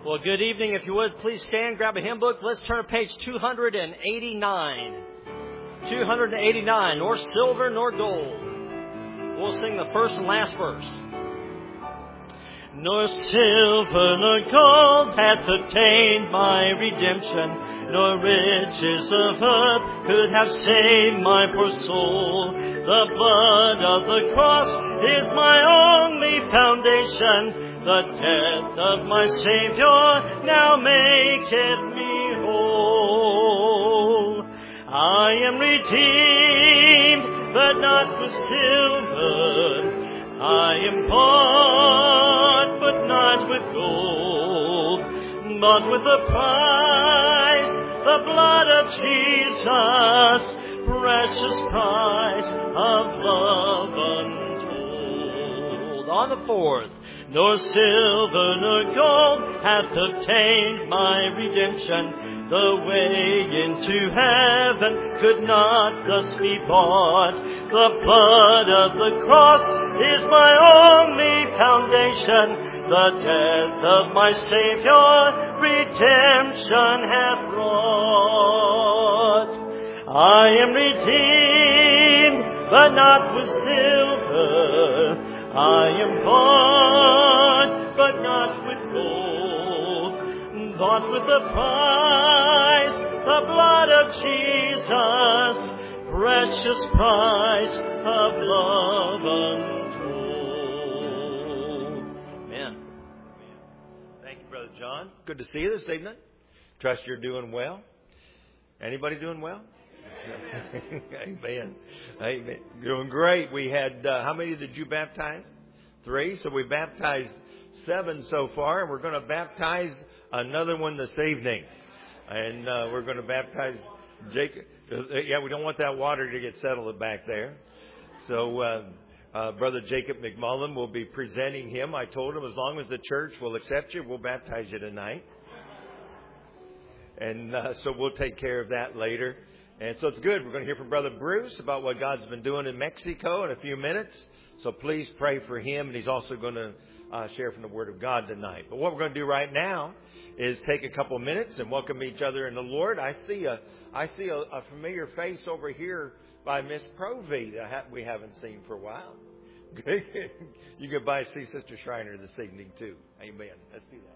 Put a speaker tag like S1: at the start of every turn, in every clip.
S1: Well, good evening. If you would, please stand, grab a hymn book. Let's turn to page 289. 289, nor silver nor gold. We'll sing the first and last verse. Nor silver nor gold hath obtained my redemption, nor riches of earth could have saved my poor soul. The blood of the cross is my only foundation. The death of my Savior now maketh me whole. I am redeemed, but not with silver. I am bought, but not with gold, but with the price, the blood of Jesus, precious price of love untold. On the fourth, nor silver nor gold hath obtained my redemption. The way into heaven could not thus be bought. The blood of the cross is my only foundation. The death of my Savior redemption hath wrought. I am redeemed, but not with silver. I am bought, but not with gold, bought with the price, the blood of Jesus, precious price of love untold. Amen. Thank you, Brother John. Good to see you this evening. Trust you're doing well. Anybody doing well? Amen. Amen. Doing great. We had, how many did you baptize? 3. So we baptized 7 so far, and we're going to baptize another one this evening. And we're going to baptize Jacob. Yeah, we don't want that water to get settled back there. So Brother Jacob McMullen will be presenting him. I told him as long as the church will accept you, we'll baptize you tonight. And so we'll take care of that later. And so it's good. We're going to hear from Brother Bruce about what God's been doing in Mexico in a few minutes. So please pray for him. And he's also going to share from the Word of God tonight. But what we're going to do right now is take a couple minutes and welcome each other in the Lord. I see a familiar face over here by Miss Provey that we haven't seen for a while. You can by see Sister Schreiner this evening too. Amen. Let's do that.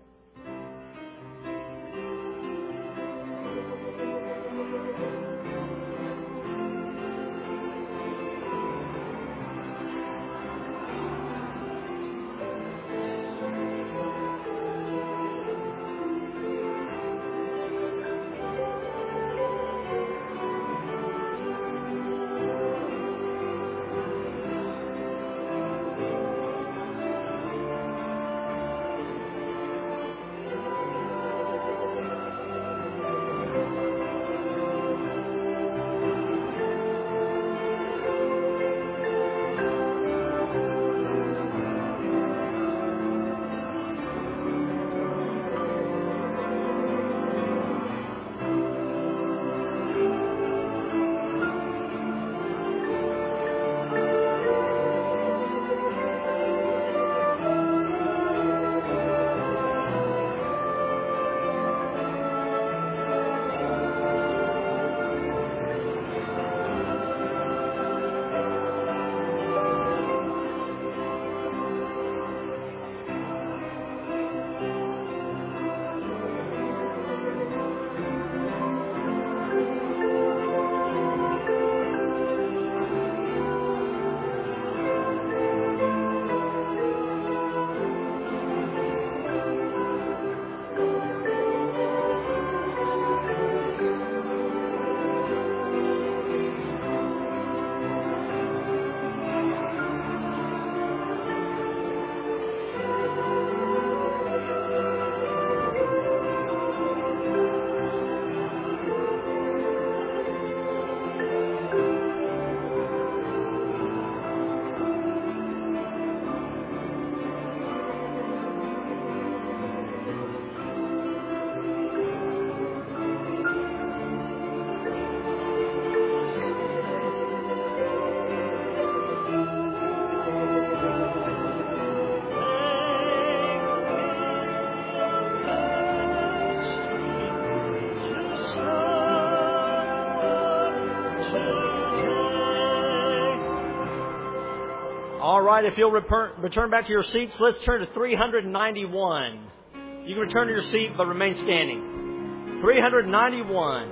S1: All right, if you'll return back to your seats, let's turn to 391. You can return to your seat, but remain standing. 391.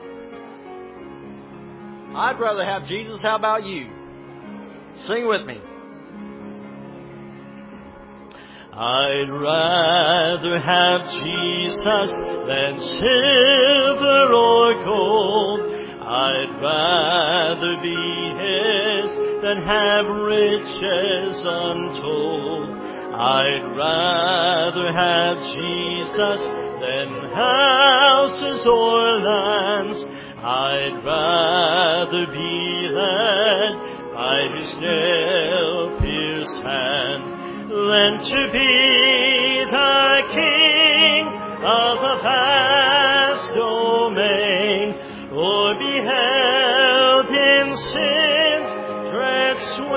S1: I'd rather have Jesus. How about you? Sing with me. I'd rather have Jesus than silver or gold. I'd rather be His than have riches untold. I'd rather have Jesus than houses or lands. I'd rather be led by His nail-pierced hand than to be the king of a vast domain, or be held in sin's dread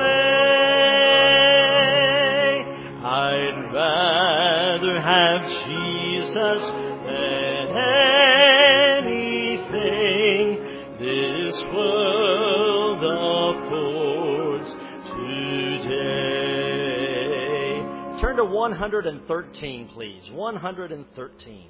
S1: sway. I'd rather have Jesus than anything this world affords today. Turn to 113, please. 113.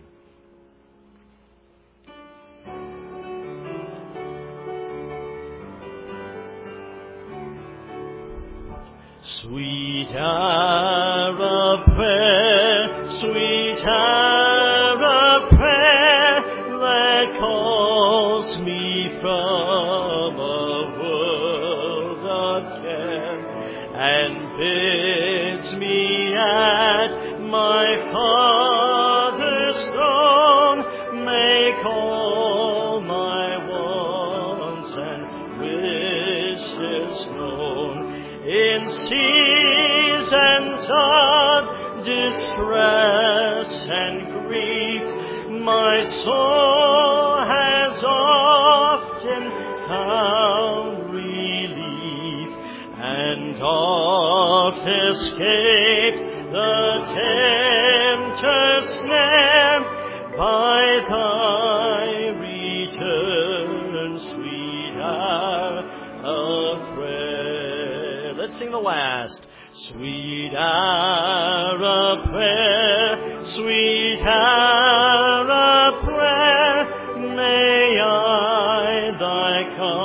S1: Sweet hour of prayer, sweet hour of prayer, that calls me from a world of care, and bids me at my Father's throne make all my wants and wishes known. In seasons of distress and grief, my soul has often found relief, and oft escaped the tempter's snare by thy return, sweet hour of prayer. Let's sing the last. Sweet hour of prayer, sweet hour of prayer, may I thy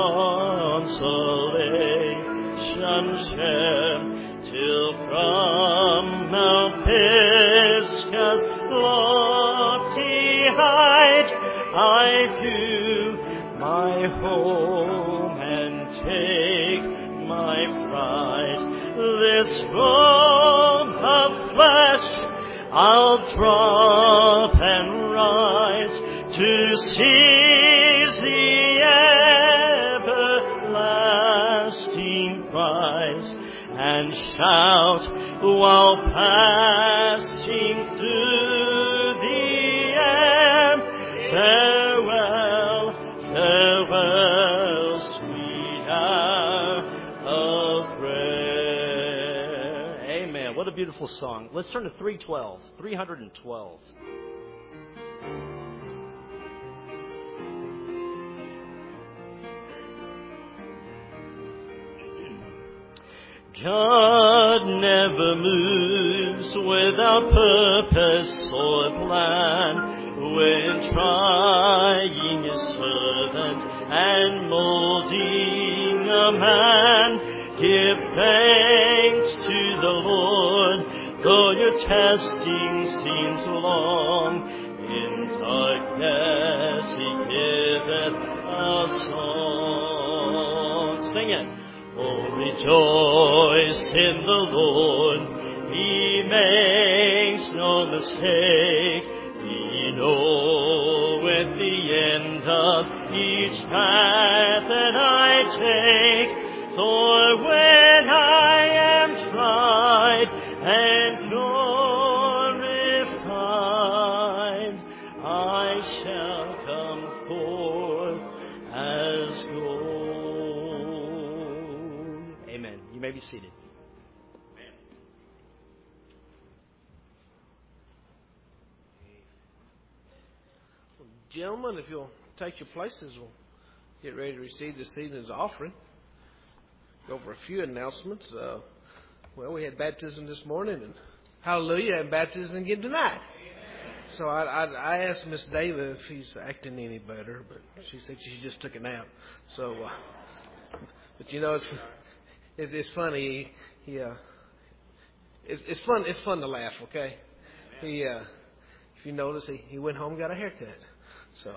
S1: consolation share, till from Mount Pisgah's lofty height I view my home and take my pride. This robe of flesh I'll drop and rise to seize the everlasting prize, and shout while passing through the air, farewell, farewell, sweet hour of prayer. Amen. What a beautiful song. Let's turn to 312. 312. God never moves without purpose or plan. When trying His servant and molding a man, give thanks to the Lord, though your testing seems long. In darkness He giveth a song. Sing it. Oh, rejoice in the Lord, He makes no mistake. He knoweth the end of each path that I take. For when I am tried and glorified, I shall come forth as gold. Amen. You may be seated.
S2: Gentlemen, if you'll take your places, we'll get ready to receive this evening's offering. Go over a few announcements. Well, we had baptism this morning, and hallelujah, and baptism again tonight. So I asked Miss Dava if he's acting any better, but she said she just took a nap. So, but you know, it's funny. It's fun. It's fun to laugh. Okay. If you notice, he went home and got a haircut. So,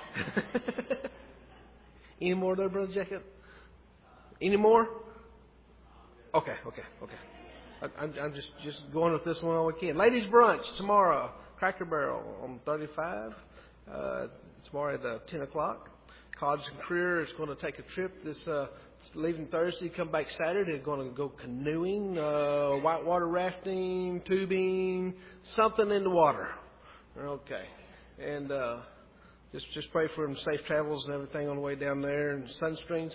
S2: any more there, Brother Jacob? Any more? Okay. I'm just going with this one all weekend. Ladies' brunch tomorrow, Cracker Barrel on 35. Tomorrow at 10 o'clock. College and Career is going to take a trip leaving Thursday, come back Saturday. They're going to go canoeing, whitewater rafting, tubing, something in the water. Okay. And just pray for them safe travels and everything on the way down there. And sunscreen.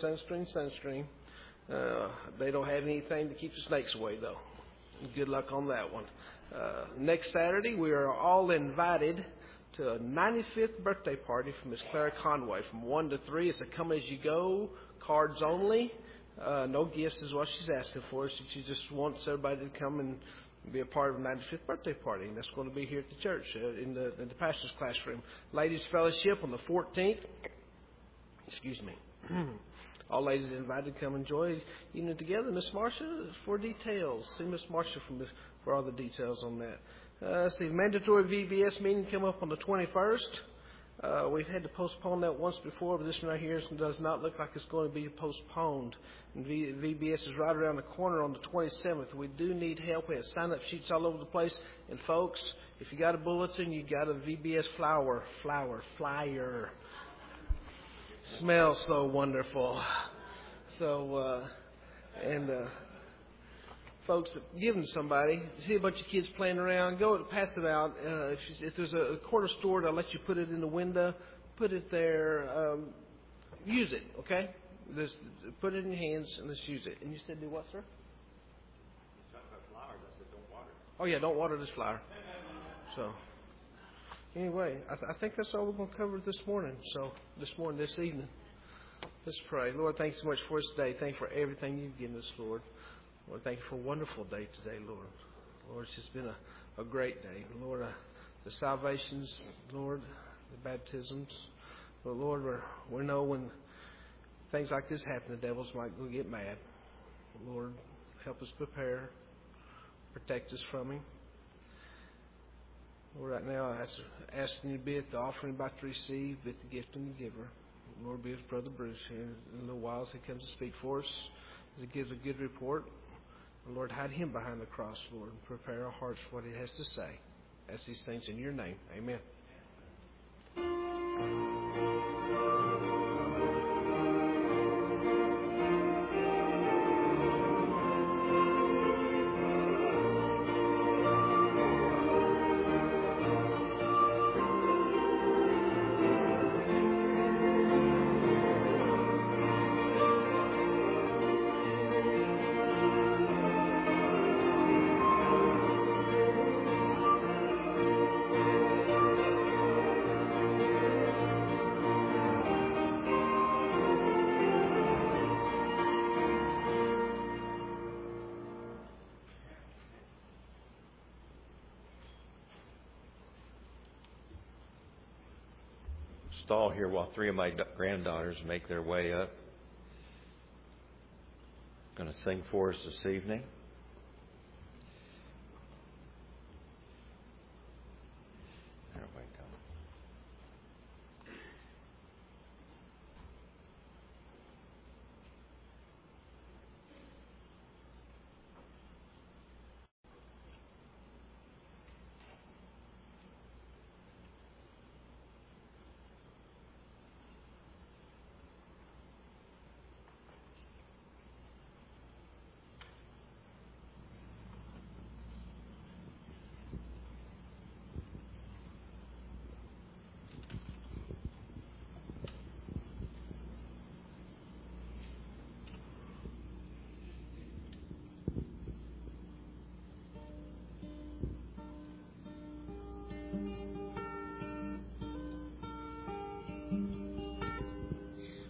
S2: They don't have anything to keep the snakes away, though. Good luck on that one. Next Saturday, we are all invited to a 95th birthday party from Miss Clara Conway from 1 to 3. It's a come-as-you-go, cards only. No gifts is what she's asking for. She just wants everybody to come and be a part of the 95th birthday party. And that's going to be here at the church in the pastor's classroom. Ladies' fellowship on the 14th. Excuse me. All ladies are invited to come enjoy evening together. Miss Marcia for details. See Miss Marcia for all the details on that. Let's see, mandatory VBS meeting come up on the 21st. We've had to postpone that once before, but this one right here does not look like it's going to be postponed. And VBS is right around the corner on the 27th. We do need help. We have sign-up sheets all over the place. And folks, if you got a bulletin, you got a VBS flyer. Smells so wonderful. So, folks, give them to somebody. See a bunch of kids playing around. Go pass it out. If there's a corner store that'll let you put it in the window, put it there. Use it, okay? Just put it in your hands and let's use it. And you said do what, sir? You talked about flowers. I said don't water. Oh, yeah, don't water this flower. So, anyway, I think that's all we're going to cover this morning. This evening. Let's pray. Lord, thanks so much for us today. Thank you for everything you've given us, Lord. Lord, thank you for a wonderful day today, Lord. Lord, it's just been a great day. Lord, the salvations, Lord, the baptisms. But Lord, we know when things like this happen, the devils might go get mad. Lord, help us prepare. Protect us from him. Lord, right now, I'm asking you to be at the offering about to receive, be at the gift and the giver. Lord, be with Brother Bruce here in a little while as he comes to speak for us, as he gives a good report. Lord, hide him behind the cross, Lord, and prepare our hearts for what he has to say. As these things in your name, amen.
S3: Stall here while three of my granddaughters make their way up. Going to sing for us this evening. There we go.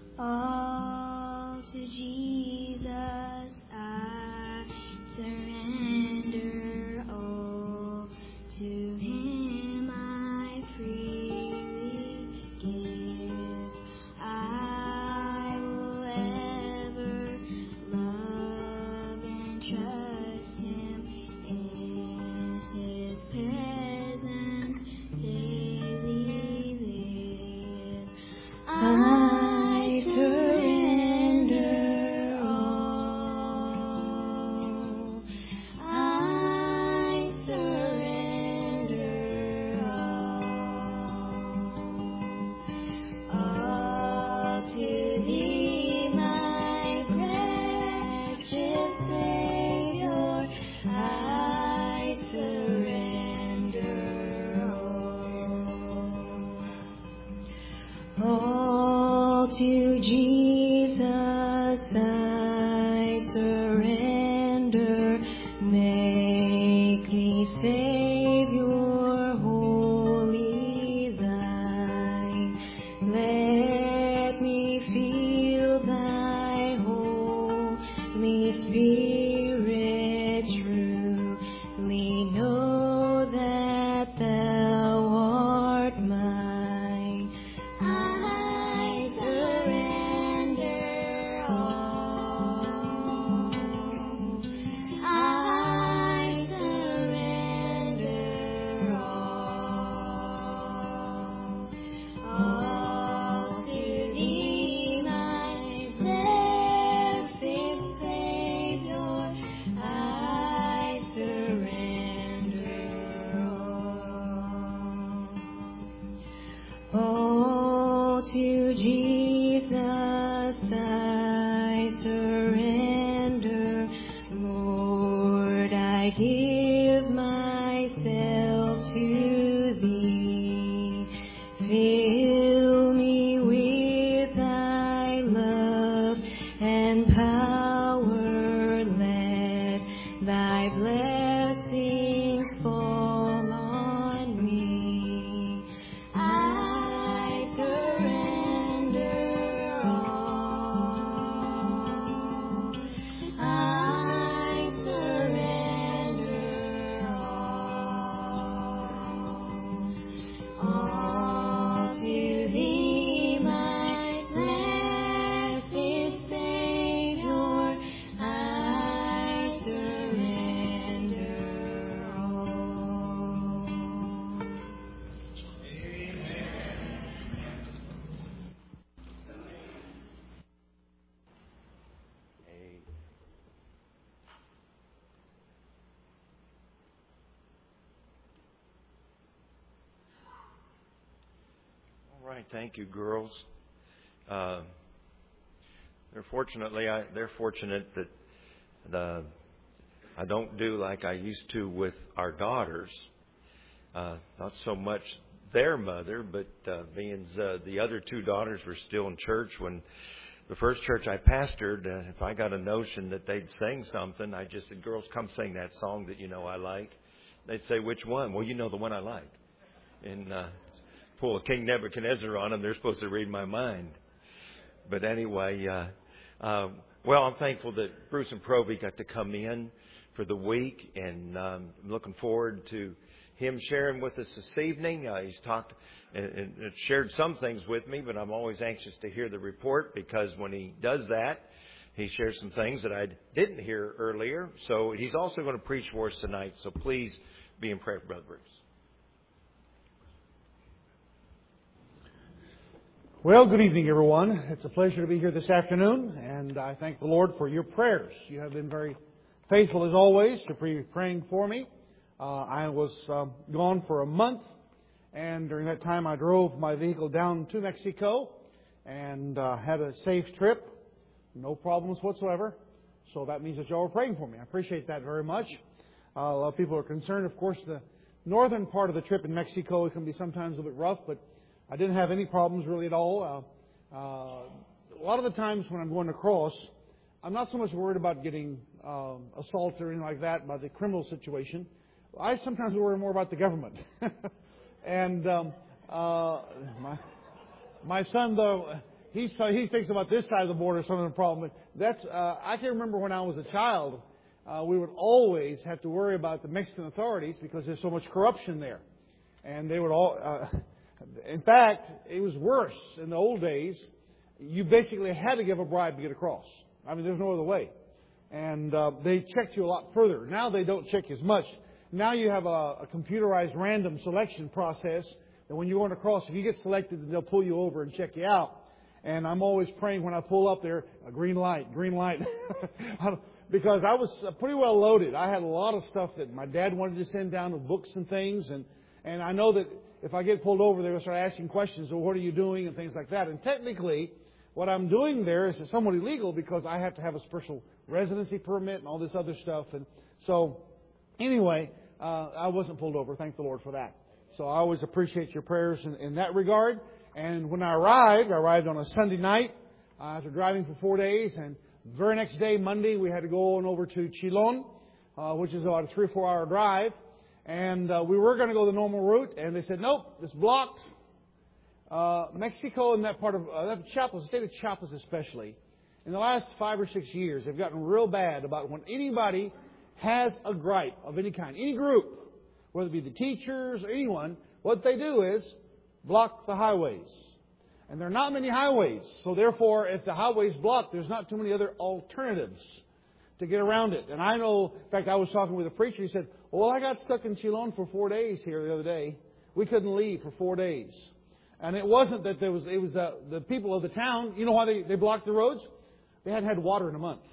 S4: All to Jesus I surrender. to Jesus I surrender. Make me Savior wholly thine. Let me feel thy Holy Spirit truly know that thou art mine. I surrender all. I surrender all to Thee, my blessed Savior. I surrender all to Jesus I surrender. Lord, I give myself to Thee. Fill me with thy love and power. Let thy blessings fall on me. I surrender all. I surrender all to Thee, my blessed Savior. I surrender all.
S3: All right, thank you, girls. They're fortunate that I don't do like I used to with our daughters. Not so much their mother, but being the other two daughters were still in church when the first church I pastored. If I got a notion that they'd sing something, I just said, "Girls, come sing that song that you know I like." They'd say, "Which one?" "Well, you know the one I like." And pull a King Nebuchadnezzar on them. They're supposed to read my mind. But anyway, well, I'm thankful that Bruce and Provy got to come in for the week, and I'm looking forward to him sharing with us this evening. He's talked and shared some things with me, but I'm always anxious to hear the report, because when he does that, he shares some things that I didn't hear earlier. So he's also going to preach for us tonight. So please be in prayer for Brother Bruce.
S5: Well, good evening, everyone. It's a pleasure to be here this afternoon, and I thank the Lord for your prayers. You have been very faithful, as always, to be praying for me. I was gone for a month, and during that time I drove my vehicle down to Mexico and had a safe trip. No problems whatsoever. So that means that you all are praying for me. I appreciate that very much. A lot of people are concerned. Of course, the northern part of the trip in Mexico, it can be sometimes a little bit rough, but I didn't have any problems really at all. A lot of the times when I'm going across, I'm not so much worried about getting assaulted or anything like that by the criminal situation. I sometimes worry more about the government. And my son, though, he thinks about this side of the border, some of the problem. That's I can remember when I was a child, we would always have to worry about the Mexican authorities because there's so much corruption there, and they would all. In fact, it was worse in the old days. You basically had to give a bribe to get across. I mean, there's no other way. And they checked you a lot further. Now they don't check as much. Now you have a computerized random selection process that when you're going across, if you get selected, then they'll pull you over and check you out. And I'm always praying when I pull up there, a green light. Because I was pretty well loaded. I had a lot of stuff that my dad wanted to send down with books and things. And I know that if I get pulled over, they're going to start asking questions. So what are you doing? And things like that. And technically, what I'm doing there is somewhat illegal because I have to have a special residency permit and all this other stuff. And so, anyway, I wasn't pulled over. Thank the Lord for that. So I always appreciate your prayers in that regard. And when I arrived on a Sunday night. after driving for 4 days. And the very next day, Monday, we had to go on over to Chilon, which is about a 3 or 4 hour drive. And we were going to go the normal route, and they said, nope, it's blocked. Mexico and that part of Chiapas, the state of Chiapas especially, in the last 5 or 6 years, they've gotten real bad about when anybody has a gripe of any kind, any group, whether it be the teachers or anyone, what they do is block the highways. And there are not many highways. So therefore, if the highway's blocked, there's not too many other alternatives to get around it. And I know, in fact, I was talking with a preacher. He said, well, I got stuck in Chilon for 4 days here the other day. We couldn't leave for 4 days. And it wasn't that it was the people of the town. You know why they blocked the roads? They hadn't had water in a month.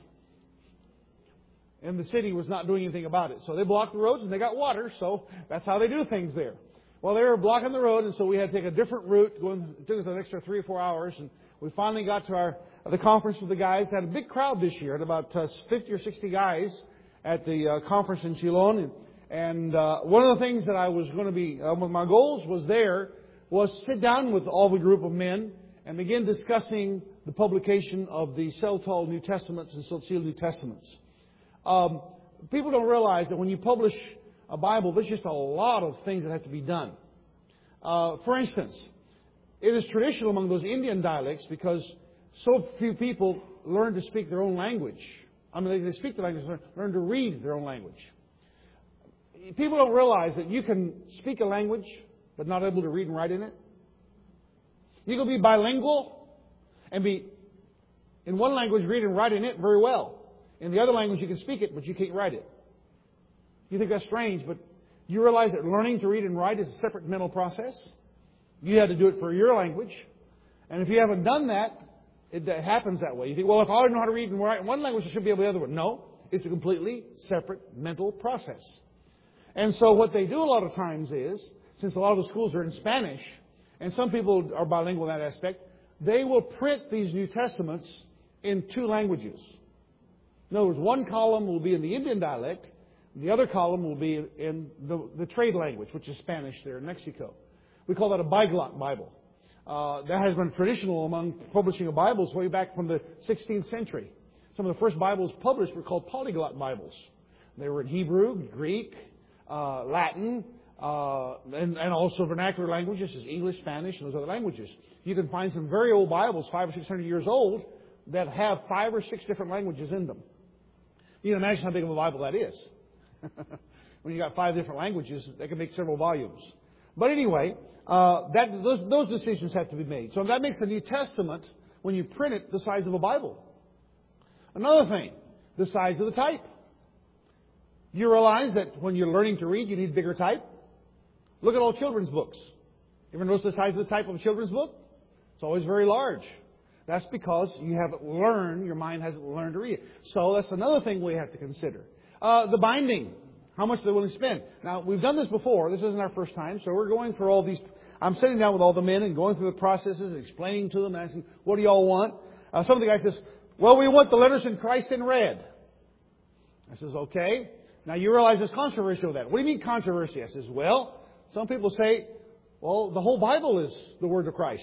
S5: And the city was not doing anything about it. So they blocked the roads and they got water. So that's how they do things there. Well, they were blocking the road, and so we had to take a different route. It took us an extra 3 or 4 hours. And we finally got to the conference with the guys. Had a big crowd this year. Had about 50 or 60 guys at the conference in Chilon. And one of the things that I was going to be, one of my goals was sit down with all the group of men and begin discussing the publication of the Celtal New Testaments and Sotil New Testaments. People don't realize that when you publish a Bible, there's just a lot of things that have to be done. For instance, it is traditional among those Indian dialects because so few people learn to speak their own language. I mean, they speak the language, learn to read their own language. People don't realize that you can speak a language but not able to read and write in it. You can be bilingual and be in one language, read and write in it very well. In the other language, you can speak it, but you can't write it. You think that's strange, but you realize that learning to read and write is a separate mental process. You had to do it for your language. And if you haven't done that, it happens that way. You think, well, if I know how to read and write in one language, I should be able to the other one. No, it's a completely separate mental process. And so what they do a lot of times is, since a lot of the schools are in Spanish, and some people are bilingual in that aspect, they will print these New Testaments in 2 languages. In other words, one column will be in the Indian dialect, the other column will be in the trade language, which is Spanish there in Mexico. We call that a biglot Bible. That has been traditional among publishing of Bibles way back from the 16th century. Some of the first Bibles published were called polyglot Bibles. They were in Hebrew, Greek, Latin, and also vernacular languages, as English, Spanish, and those other languages. You can find some very old Bibles, 500 or 600 years old, that have 5 or 6 different languages in them. You can imagine how big of a Bible that is. When you got 5 different languages, that can make several volumes. But anyway, those decisions have to be made. So that makes the New Testament, when you print it, the size of a Bible. Another thing, the size of the type. You realize that when you're learning to read, you need bigger type. Look at all children's books. You ever notice the size of the type of a children's book? It's always very large. That's because you haven't learned, your mind hasn't learned to read it. So that's another thing we have to consider. The binding. How much they're willing to spend. Now, we've done this before. This isn't our first time. So we're going through all these. I'm sitting down with all the men and going through the processes and explaining to them, asking, what do you all want? Some of the guys says, well, we want the letters in Christ in red. I says, okay. Now, you realize there's controversy with that. What do you mean controversy? I says, well, some people say, well, the whole Bible is the Word of Christ.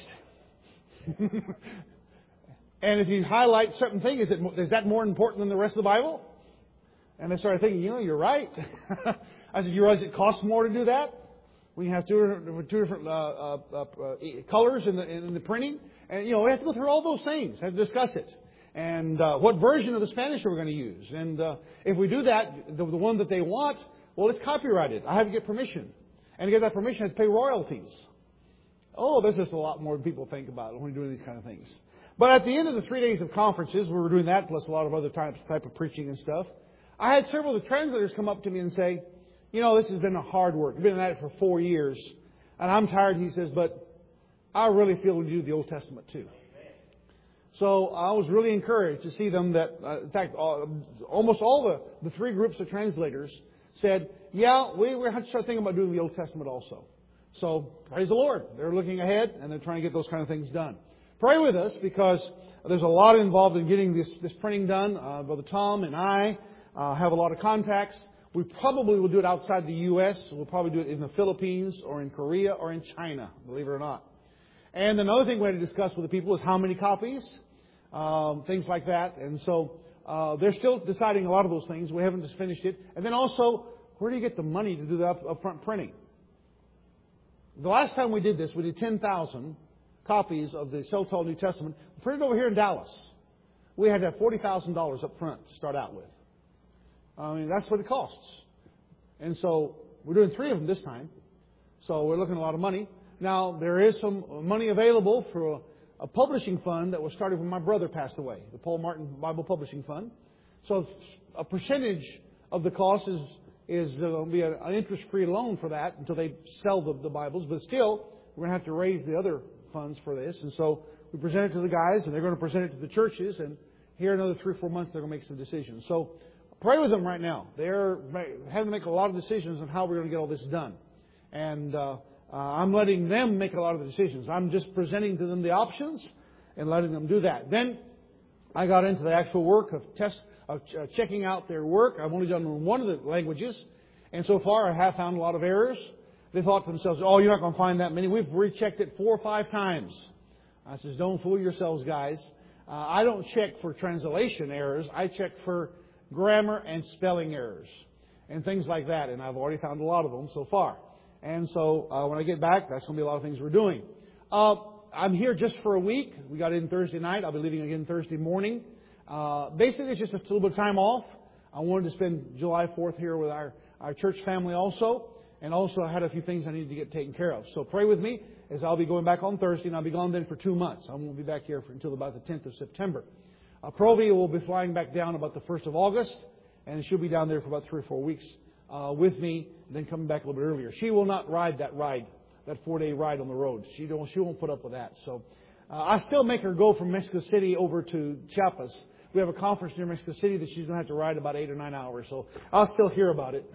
S5: And if you highlight certain things, is that more important than the rest of the Bible? And they started thinking, you're right. I said, you realize it costs more to do that? When you have two different colors in the printing? And, we have to go through all those things, have to discuss it. And what version of the Spanish are we going to use? And if we do that, the one that they want, well, it's copyrighted. I have to get permission. And to get that permission, I have to pay royalties. Oh, there's just a lot more than people think about when we're doing these kind of things. But at the end of the 3 days of conferences, we were doing that, plus a lot of other type of preaching and stuff, I had several of the translators come up to me and say, this has been a hard work. I've been at it for 4 years, and I'm tired. He says, but I really feel we do the Old Testament too. So I was really encouraged to see them that, in fact, almost all the 3 groups of translators said, yeah, we have to start thinking about doing the Old Testament also. So praise the Lord. They're looking ahead, and they're trying to get those kind of things done. Pray with us, because there's a lot involved in getting this printing done. Brother Tom and I have a lot of contacts. We probably will do it outside the U.S. We'll probably do it in the Philippines or in Korea or in China, believe it or not. And another thing we had to discuss with the people is how many copies. things like that. And so they're still deciding a lot of those things. We haven't just finished it. And then also, where do you get the money to do the upfront printing? The last time we did this, we did 10,000 copies of the Celtal New Testament printed over here in Dallas. We had to have $40,000 up front to start out with. I mean, that's what it costs. And so we're doing 3 of them this time. So we're looking at a lot of money. Now, there is some money available for a publishing fund that was started when my brother passed away, the Paul Martin Bible Publishing Fund. So a percentage of the cost is going to be an interest-free loan for that until they sell the Bibles. But still, we're going to have to raise the other funds for this. And so we present it to the guys, and they're going to present it to the churches. And here in another 3 or 4 months, they're going to make some decisions. So pray with them right now. They're having to make a lot of decisions on how we're going to get all this done. And I'm letting them make a lot of the decisions. I'm just presenting to them the options and letting them do that. Then I got into the actual work of checking out their work. I've only done one of the languages. And so far, I have found a lot of errors. They thought to themselves, oh, you're not going to find that many. We've rechecked it 4 or 5 times. I says, don't fool yourselves, guys. I don't check for translation errors. I check for grammar and spelling errors and things like that. And I've already found a lot of them so far. And so when I get back, that's going to be a lot of things we're doing. I'm here just for a week. We got in Thursday night. I'll be leaving again Thursday morning. Basically, it's just a little bit of time off. I wanted to spend July 4th here with our church family also. And also I had a few things I needed to get taken care of. So pray with me as I'll be going back on Thursday. And I'll be gone then for 2 months. I won't be back here until about the 10th of September. Provi will be flying back down about the 1st of August. And she'll be down there for about 3 or 4 weeks with me, then coming back a little bit earlier. She will not ride that 4-day ride on the road. She won't put up with that. So I still make her go from Mexico City over to Chiapas. We have a conference near Mexico City that she's going to have to ride about 8 or 9 hours. So I'll still hear about it.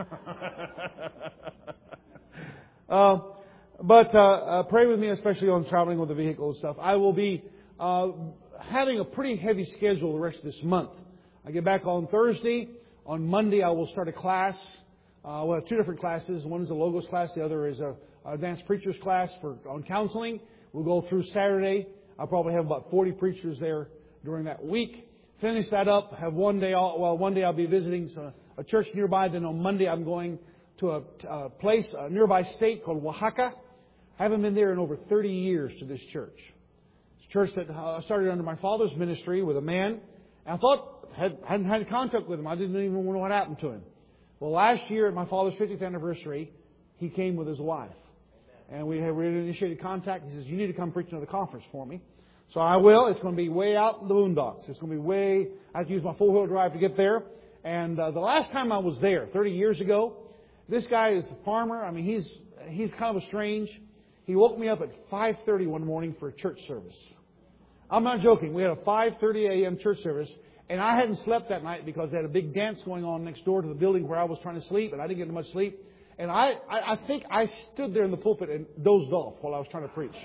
S5: But pray with me, especially on traveling with the vehicle and stuff. I will be having a pretty heavy schedule the rest of this month. I get back on Thursday. On Monday, I will start a class. We'll have 2 different classes. One is a Logos class. The other is a advanced preachers class on counseling. We'll go through Saturday. I'll probably have about 40 preachers there during that week. Finish that up. Have one day I'll be visiting a church nearby. Then on Monday, I'm going to a place, a nearby state called Oaxaca. I haven't been there in over 30 years to this church. It's a church that started under my father's ministry with a man. And I thought, hadn't had contact with him. I didn't even know what happened to him. Well, last year at my father's 50th anniversary, he came with his wife. And we initiated contact. He says, you need to come preach another conference for me. So I will. It's going to be way out in the boondocks. It's going to be I have to use my 4-wheel drive to get there. And the last time I was there, 30 years ago, this guy is a farmer. I mean, he's kind of a strange. He woke me up at 5:30 one morning for a church service. I'm not joking. We had a 5:30 a.m. church service. And I hadn't slept that night because they had a big dance going on next door to the building where I was trying to sleep, and I didn't get much sleep. And I think I stood there in the pulpit and dozed off while I was trying to preach.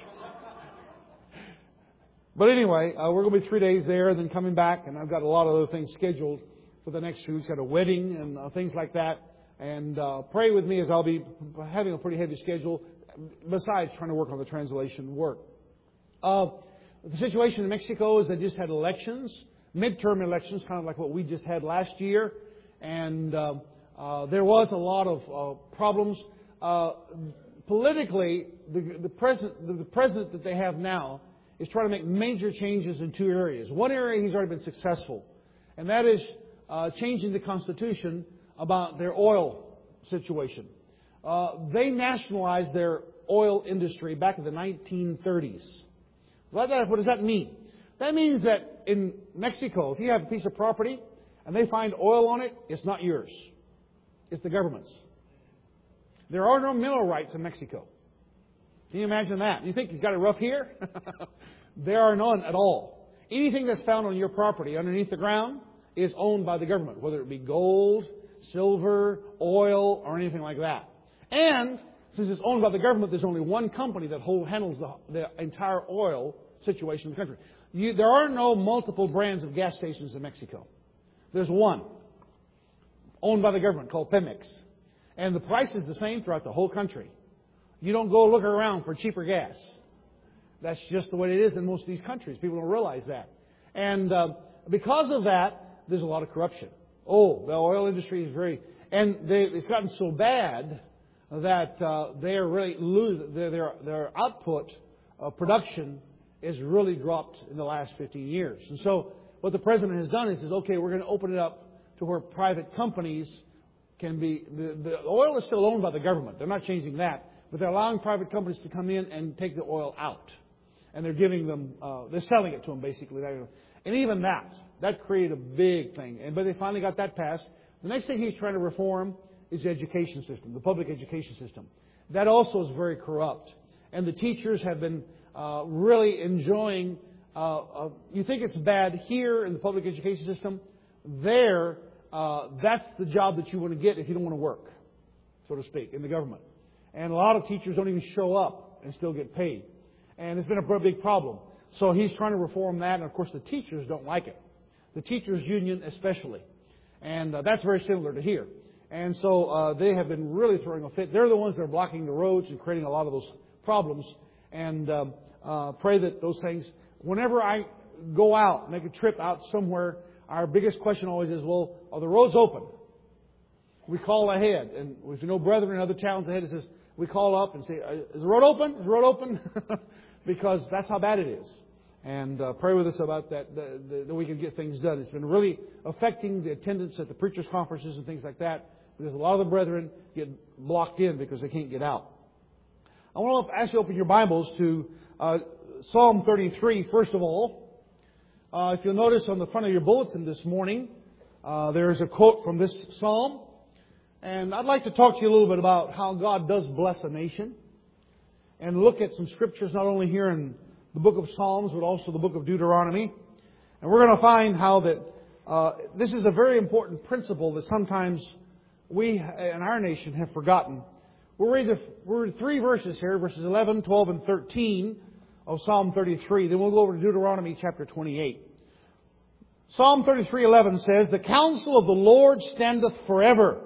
S5: But anyway, we're going to be 3 days there and then coming back, and I've got a lot of other things scheduled for the next few weeks. Got a wedding and things like that. And pray with me as I'll be having a pretty heavy schedule, besides trying to work on the translation work. The situation in Mexico is they just had elections. Midterm elections, kind of like what we just had last year. And there was a lot of problems. Politically, the president that they have now is trying to make major changes in 2 areas. One area he's already been successful, and that is changing the Constitution about their oil situation. They nationalized their oil industry back in the 1930s. What does that mean? That means that in Mexico, if you have a piece of property and they find oil on it, it's not yours. It's the government's. There are no mineral rights in Mexico. Can you imagine that? You think he's got it rough here? There are none at all. Anything that's found on your property underneath the ground is owned by the government, whether it be gold, silver, oil, or anything like that. And since it's owned by the government, there's only one company that handles the entire oil situation in the country. There are no multiple brands of gas stations in Mexico. There's one, owned by the government, called Pemex. And the price is the same throughout the whole country. You don't go look around for cheaper gas. That's just the way it is in most of these countries. People don't realize that. And because of that, there's a lot of corruption. Oh, the oil industry is very... And it's gotten so bad that they are really their output of production is really dropped in the last 15 years. And so what the President has done is says, okay, we're going to open it up to where private companies can be... The oil is still owned by the government. They're not changing that. But they're allowing private companies to come in and take the oil out. And they're giving them... they're selling it to them, basically. And even that created a big thing. But they finally got that passed. The next thing he's trying to reform is the education system, the public education system. That also is very corrupt. And the teachers have been really enjoying... you think it's bad here in the public education system? There, that's the job that you want to get if you don't want to work, so to speak, in the government. And a lot of teachers don't even show up and still get paid. And it's been a big problem. So he's trying to reform that, and of course the teachers don't like it. The teachers' union especially. And that's very similar to here. And so they have been really throwing a fit. They're the ones that are blocking the roads and creating a lot of those problems. And pray that those things... Whenever I go out, make a trip out somewhere, our biggest question always is, well, are the roads open? We call ahead. And if you know brethren in other towns ahead, it says, we call up and say, is the road open? Is the road open? Because that's how bad it is. And pray with us about that we can get things done. It's been really affecting the attendance at the preachers' conferences and things like that, because a lot of the brethren get blocked in because they can't get out. I want to ask you to open your Bibles to Psalm 33, first of all. If you'll notice on the front of your bulletin this morning, there's a quote from this psalm. And I'd like to talk to you a little bit about how God does bless a nation. And look at some scriptures not only here in the book of Psalms, but also the book of Deuteronomy. And we're going to find how that this is a very important principle that sometimes we in our nation have forgotten. We'll read 3 verses here, verses 11, 12, and 13 of Psalm 33. Then we'll go over to Deuteronomy chapter 28. Psalm 33:11 says, "The counsel of the Lord standeth forever,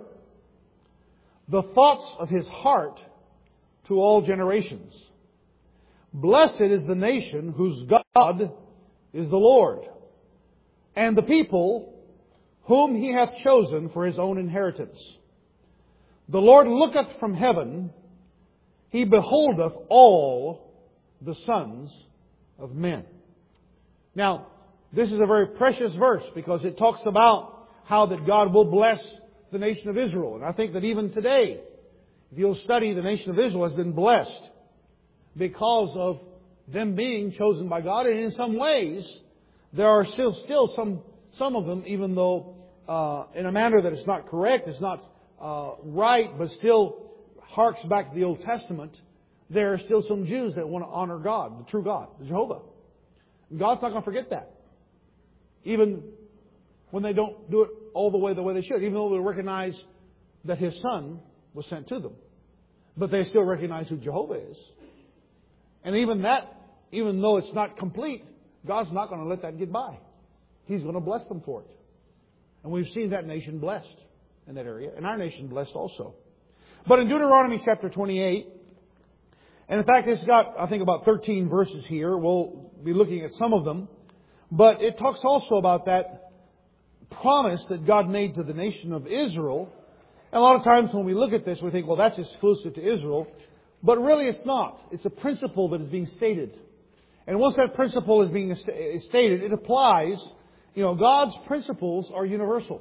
S5: the thoughts of His heart to all generations. Blessed is the nation whose God is the Lord, and the people whom He hath chosen for His own inheritance. The Lord looketh from heaven, He beholdeth all the sons of men." Now, this is a very precious verse because it talks about how that God will bless the nation of Israel. And I think that even today, if you'll study, the nation of Israel has been blessed because of them being chosen by God. And in some ways, there are still some of them, even though in a manner that is not correct, it's not right, but still harks back to the Old Testament, there are still some Jews that want to honor God, the true God, the Jehovah. And God's not going to forget that. Even when they don't do it all the way they should, even though they recognize that His Son was sent to them. But they still recognize who Jehovah is. And even though it's not complete, God's not going to let that get by. He's going to bless them for it. And we've seen that nation blessed in that area, and our nation blessed also. But in Deuteronomy chapter 28, and in fact it's got, I think, about 13 verses here. We'll be looking at some of them. But it talks also about that promise that God made to the nation of Israel. And a lot of times when we look at this, we think, well, that's exclusive to Israel. But really it's not. It's a principle that is being stated. And once that principle is being stated, it applies. You know, God's principles are universal.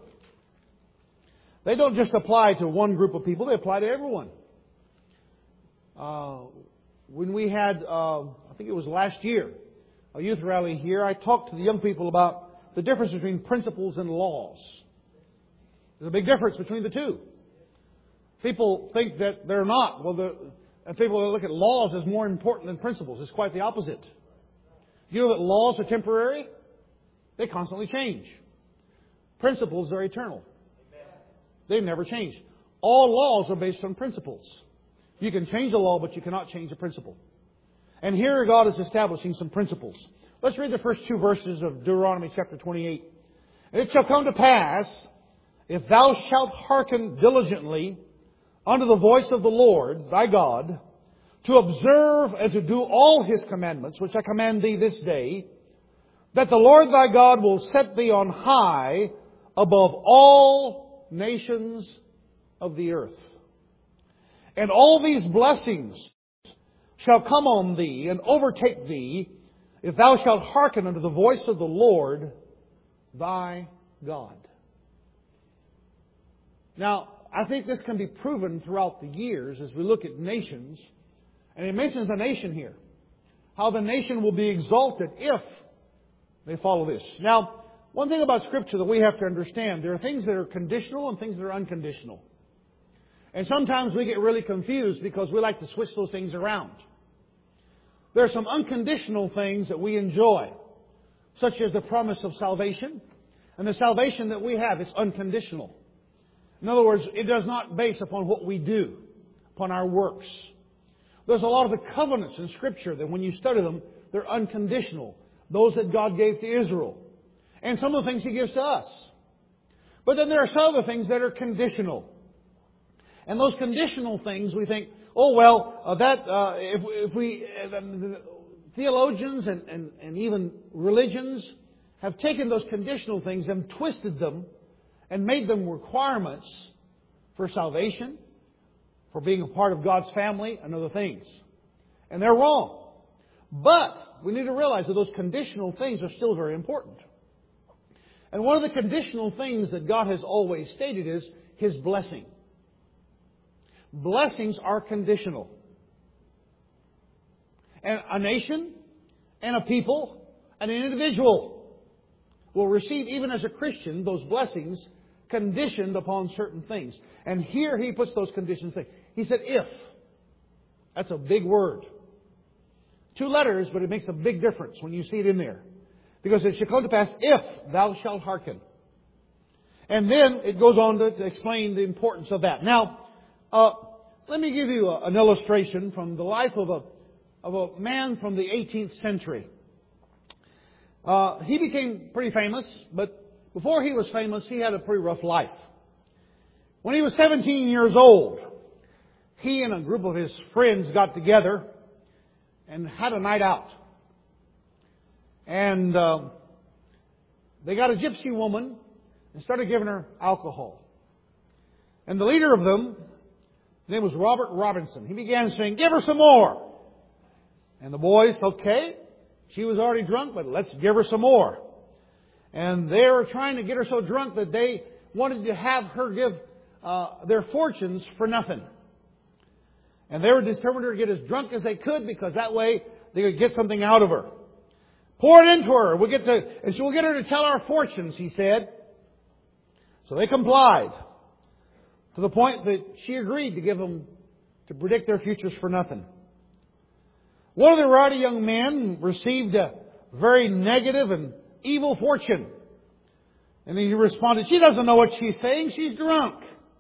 S5: They don't just apply to one group of people, they apply to everyone. When we had, I think it was last year, a youth rally here, I talked to the young people about the difference between principles and laws. There's a big difference between the two. People think that they're not. And people that look at laws as more important than principles. It's quite the opposite. You know that laws are temporary? They constantly change. Principles are eternal. They never change. All laws are based on principles. You can change a law, but you cannot change a principle. And here God is establishing some principles. Let's read the first 2 verses of Deuteronomy chapter 28. "It shall come to pass, if thou shalt hearken diligently unto the voice of the Lord thy God, to observe and to do all His commandments, which I command thee this day, that the Lord thy God will set thee on high above all nations of the earth. And all these blessings shall come on thee and overtake thee, if thou shalt hearken unto the voice of the Lord thy God. Now, I think this can be proven throughout the years as we look at nations. And it mentions a nation here. How the nation will be exalted if they follow this. Now, one thing about Scripture that we have to understand, there are things that are conditional and things that are unconditional. And sometimes we get really confused because we like to switch those things around. There are some unconditional things that we enjoy, such as the promise of salvation. And the salvation that we have is unconditional. In other words, it does not base upon what we do, upon our works. There's a lot of the covenants in Scripture that when you study them, they're unconditional. Those that God gave to Israel. And some of the things He gives to us. But then there are some other things that are conditional. And those conditional things we think, oh well, theologians and even religions have taken those conditional things and twisted them and made them requirements for salvation, for being a part of God's family, and other things. And they're wrong. But we need to realize that those conditional things are still very important. And one of the conditional things that God has always stated is His blessing. Blessings are conditional. And a nation and a people and an individual will receive, even as a Christian, those blessings conditioned upon certain things. And here He puts those conditions. He said, if. That's a big word. 2 letters, but it makes a big difference when you see it in there. Because it shall come to pass if thou shalt hearken. And then it goes on to explain the importance of that. Now, let me give you an illustration from the life of a man from the 18th century. He became pretty famous, but before he was famous, he had a pretty rough life. When he was 17 years old, he and a group of his friends got together and had a night out. And they got a gypsy woman and started giving her alcohol. And the leader of them, his name was Robert Robinson. He began saying, "Give her some more." And the boys, okay, she was already drunk, but let's give her some more. And they were trying to get her so drunk that they wanted to have her give their fortunes for nothing. And they were determined to get as drunk as they could because that way they could get something out of her. Pour it into her. And she will get her to tell our fortunes, he said. So they complied to the point that she agreed to give them, to predict their futures for nothing. One of the rowdy young men received a very negative and evil fortune. And he responded, "She doesn't know what she's saying. She's drunk."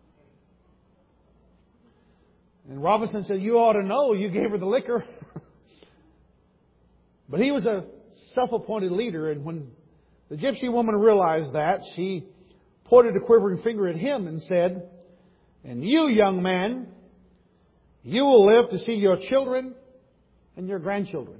S5: And Robinson said, "You ought to know. You gave her the liquor." But he was a self-appointed leader, and when the gypsy woman realized that, she pointed a quivering finger at him and said, "And you, young man, you will live to see your children and your grandchildren."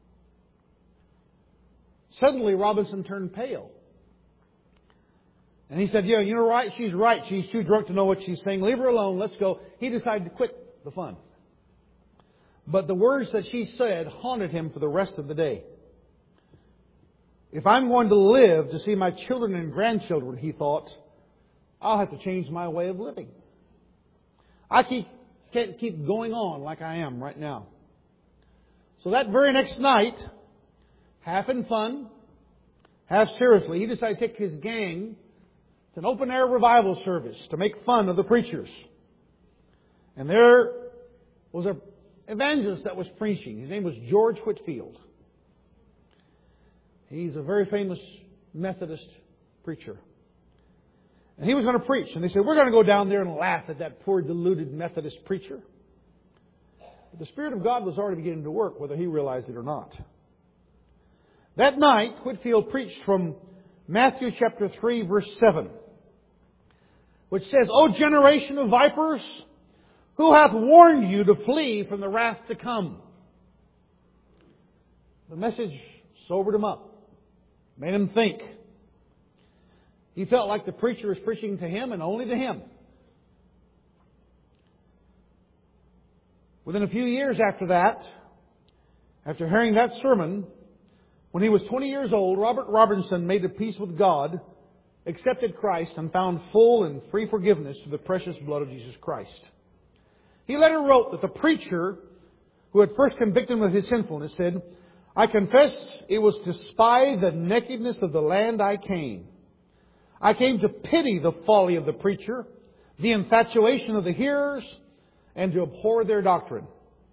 S5: Suddenly, Robinson turned pale. And he said, "Yeah, you know, right? She's right. She's too drunk to know what she's saying. Leave her alone. Let's go." He decided to quit the fun. But the words that she said haunted him for the rest of the day. If I'm going to live to see my children and grandchildren, he thought, I'll have to change my way of living. I can't keep going on like I am right now. So that very next night, half in fun, half seriously, he decided to take his gang to an open-air revival service to make fun of the preachers. And there was an evangelist that was preaching. His name was George Whitefield. He's a very famous Methodist preacher. And he was going to preach. And they said, "We're going to go down there and laugh at that poor deluded Methodist preacher." But the Spirit of God was already beginning to work, whether he realized it or not. That night, Whitefield preached from Matthew chapter 3, verse 7, which says, "O generation of vipers, who hath warned you to flee from the wrath to come?" The message sobered him up. Made him think. He felt like the preacher was preaching to him and only to him. Within a few years after that, after hearing that sermon, when he was 20 years old, Robert Robinson made a peace with God, accepted Christ, and found full and free forgiveness through the precious blood of Jesus Christ. He later wrote that the preacher who had first convicted him of his sinfulness said, "I confess it was to spy the nakedness of the land I came. I came to pity the folly of the preacher, the infatuation of the hearers, and to abhor their doctrine.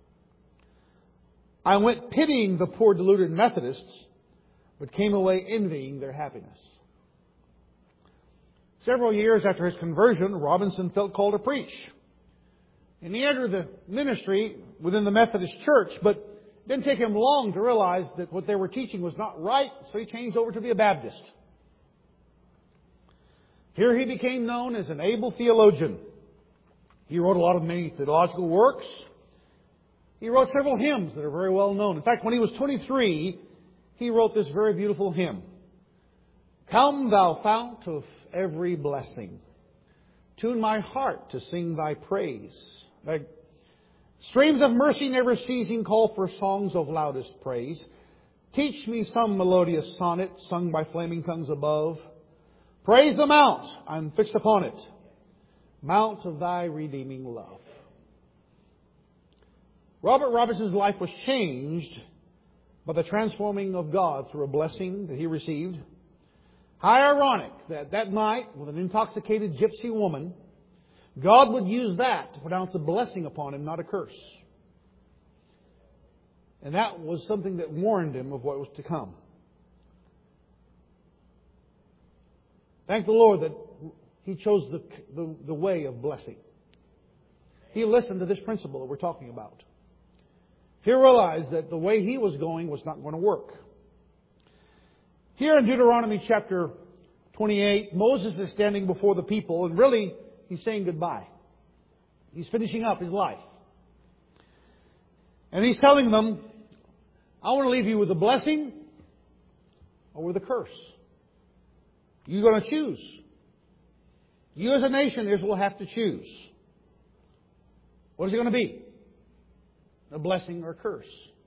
S5: I went pitying the poor deluded Methodists, but came away envying their happiness." Several years after his conversion, Robinson felt called to preach. And he entered the ministry within the Methodist Church, but it didn't take him long to realize that what they were teaching was not right, so he changed over to be a Baptist. Here he became known as an able theologian. He wrote a lot of many theological works. He wrote several hymns that are very well known. In fact, when he was 23, he wrote this very beautiful hymn. "Come, thou fount of every blessing, tune my heart to sing thy praise. Thy streams of mercy never ceasing call for songs of loudest praise. Teach me some melodious sonnet sung by flaming tongues above. Praise the mount, I'm fixed upon it, mount of thy redeeming love." Robert Robinson's life was changed by the transforming of God through a blessing that he received. How ironic that that night, with an intoxicated gypsy woman, God would use that to pronounce a blessing upon him, not a curse. And that was something that warned him of what was to come. Thank the Lord that he chose the way of blessing. He listened to this principle that we're talking about. He realized that the way he was going was not going to work. Here in Deuteronomy chapter 28, Moses is standing before the people, and really, he's saying goodbye. He's finishing up his life. And he's telling them, I want to leave you with a blessing or with a curse. You're going to choose. You as a nation, Israel, have to choose. What is it going to be? A blessing or a curse?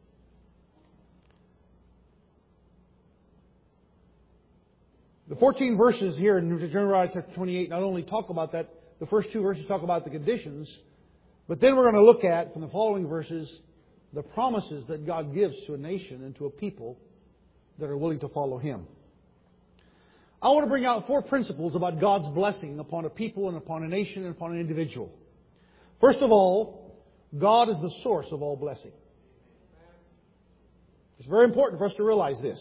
S5: The 14 verses here in Deuteronomy chapter 28 not only talk about that, the first two verses talk about the conditions, but then we're going to look at, from the following verses, the promises that God gives to a nation and to a people that are willing to follow Him. I want to bring out 4 principles about God's blessing upon a people and upon a nation and upon an individual. First of all, God is the source of all blessing. It's very important for us to realize this.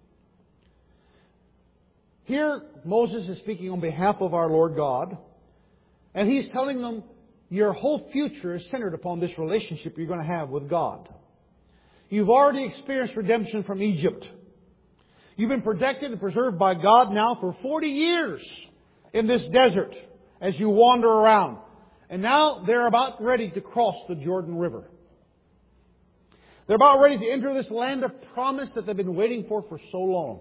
S5: Here, Moses is speaking on behalf of our Lord God, and he's telling them, your whole future is centered upon this relationship you're going to have with God. You've already experienced redemption from Egypt. You've been protected and preserved by God now for 40 years in this desert as you wander around. And now they're about ready to cross the Jordan River. They're about ready to enter this land of promise that they've been waiting for so long.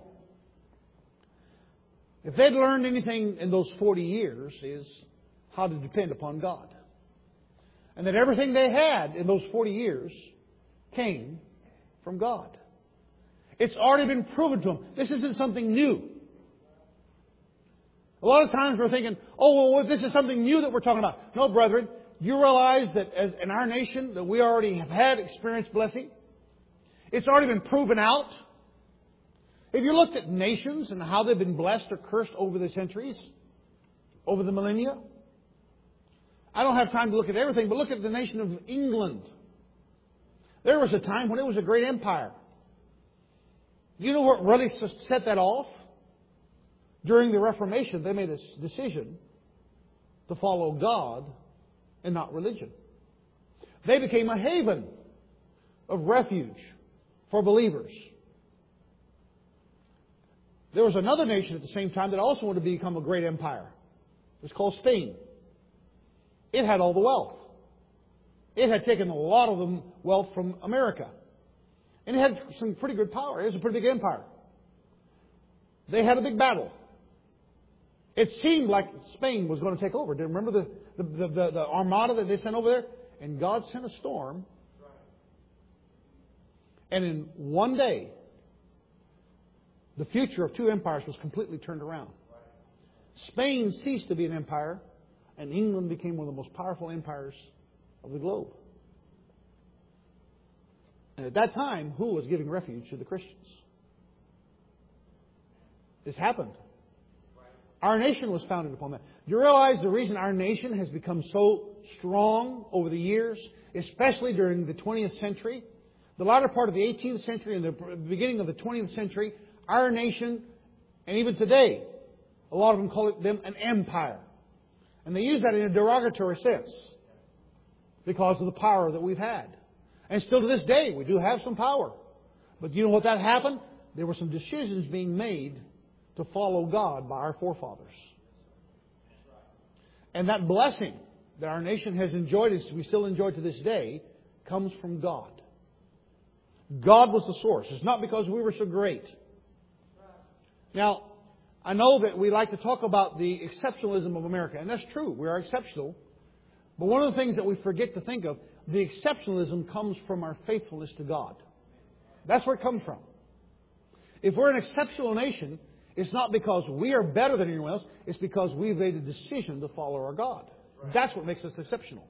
S5: If they'd learned anything in those 40 years is how to depend upon God. And that everything they had in those 40 years came from God. It's already been proven to them. This isn't something new. A lot of times we're thinking, oh, well, this is something new that we're talking about. No, brethren, you realize that as in our nation that we already have had experienced blessing. It's already been proven out. If you looked at nations and how they've been blessed or cursed over the centuries, over the millennia, I don't have time to look at everything, but look at the nation of England. There was a time when it was a great empire. You know what really set that off? During the Reformation, they made a decision to follow God and not religion. They became a haven of refuge for believers. There was another nation at the same time that also wanted to become a great empire. It was called Spain. It had all the wealth. It had taken a lot of the wealth from America. And it had some pretty good power. It was a pretty big empire. they had a big battle. It seemed like Spain was going to take over. Do you remember the armada that they sent over there? And God sent a storm. And in one day, the future of two empires was completely turned around. Spain ceased to be an empire, and England became one of the most powerful empires of the globe. And at that time, who was giving refuge to the Christians? This happened. Our nation was founded upon that. Do you realize the reason our nation has become so strong over the years, especially during the 20th century, the latter part of the 18th century and the beginning of the 20th century, our nation, and even today, a lot of them call them an empire. And they use that in a derogatory sense because of the power that we've had. And still to this day, we do have some power. But you know what that happened? There were some decisions being made to follow God by our forefathers. And that blessing that our nation has enjoyed, and we still enjoy to this day, comes from God. God was the source. It's not because we were so great. Now, I know that we like to talk about the exceptionalism of America, and that's true. We are exceptional. But one of the things that we forget to think of, the exceptionalism comes from our faithfulness to God. That's where it comes from. If we're an exceptional nation, it's not because we are better than anyone else. It's because we've made a decision to follow our God. That's what makes us exceptional.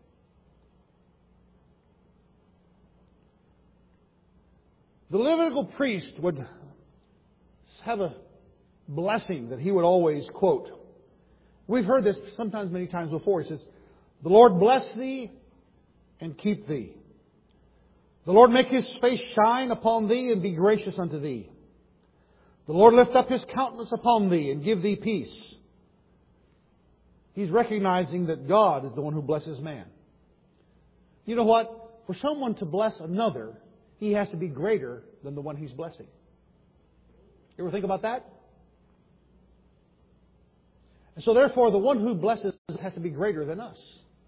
S5: The Levitical priest would have a blessing that he would always quote. We've heard this sometimes many times before. He says, "The Lord bless thee and keep thee. The Lord make His face shine upon thee and be gracious unto thee. The Lord lift up His countenance upon thee and give thee peace." He's recognizing that God is the one who blesses man. You know what? For someone to bless another, he has to be greater than the one he's blessing. You ever think about that? And so therefore, the one who blesses has to be greater than us.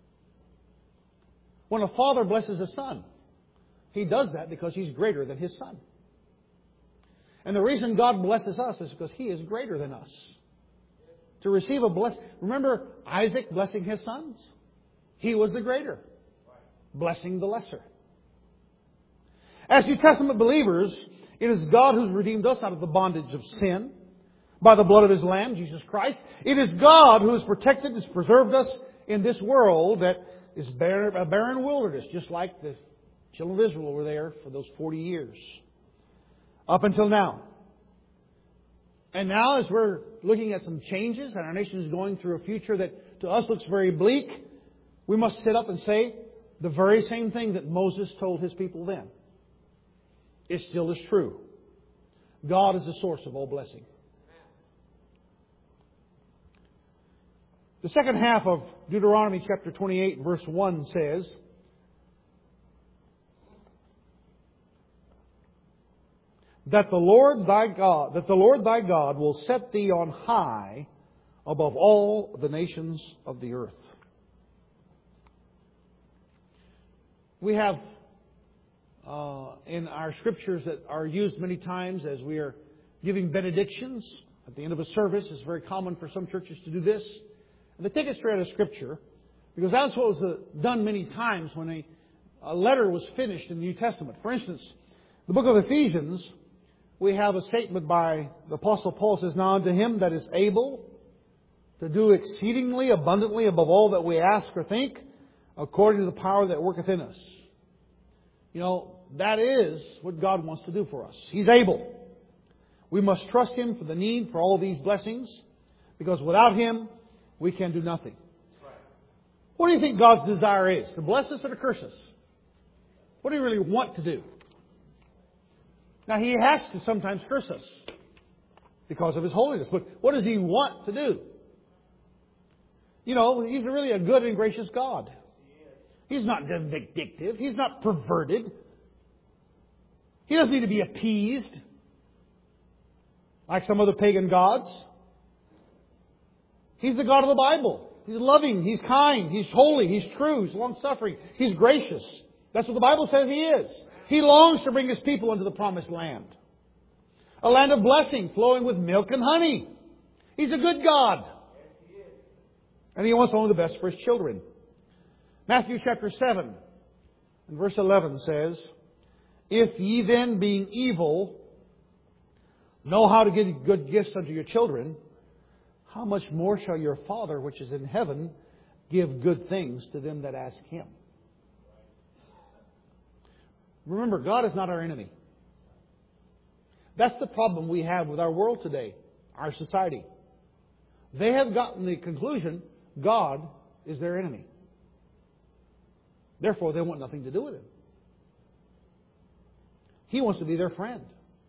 S5: When a father blesses a son, he does that because he's greater than his son. And the reason God blesses us is because He is greater than us. To receive a blessing. Remember Isaac blessing his sons? He was the greater, blessing the lesser. As New Testament believers, it is God who's redeemed us out of the bondage of sin by the blood of His Lamb, Jesus Christ. It is God who has protected and preserved us in this world that is a barren wilderness, just like the children of Israel were there for those 40 years. Up until now. And now, as we're looking at some changes, and our nation is going through a future that to us looks very bleak, we must sit up and say the very same thing that Moses told his people then. It still is true. God is the source of all blessing. The second half of Deuteronomy chapter 28, verse 1 says, that the Lord thy God will set thee on high above all the nations of the earth. We have in our scriptures that are used many times as we are giving benedictions at the end of a service. It's very common for some churches to do this. And they take it straight out of Scripture because that's what was done many times when a letter was finished in the New Testament. For instance, the book of Ephesians, we have a statement by the Apostle Paul. Says, "Now unto Him that is able to do exceedingly abundantly above all that we ask or think, according to the power that worketh in us." You know, that is what God wants to do for us. He's able. We must trust Him for the need for all these blessings, because without Him, we can do nothing. What do you think God's desire is? To bless us or to curse us? What do you really want to do? Now, He has to sometimes curse us because of His holiness. But what does He want to do? You know, He's really a good and gracious God. He's not vindictive. He's not perverted. He doesn't need to be appeased like some other pagan gods. He's the God of the Bible. He's loving. He's kind. He's holy. He's true. He's long-suffering. He's gracious. That's what the Bible says He is. He longs to bring His people into the promised land. A land of blessing flowing with milk and honey. He's a good God. And He wants only the best for His children. Matthew chapter 7 and verse 11 says, If ye then, being evil, know how to give good gifts unto your children, how much more shall your Father which is in heaven give good things to them that ask Him? Remember, God is not our enemy. That's the problem we have with our world today, our society. They have gotten the conclusion God is their enemy. Therefore, they want nothing to do with Him. He wants to be their friend.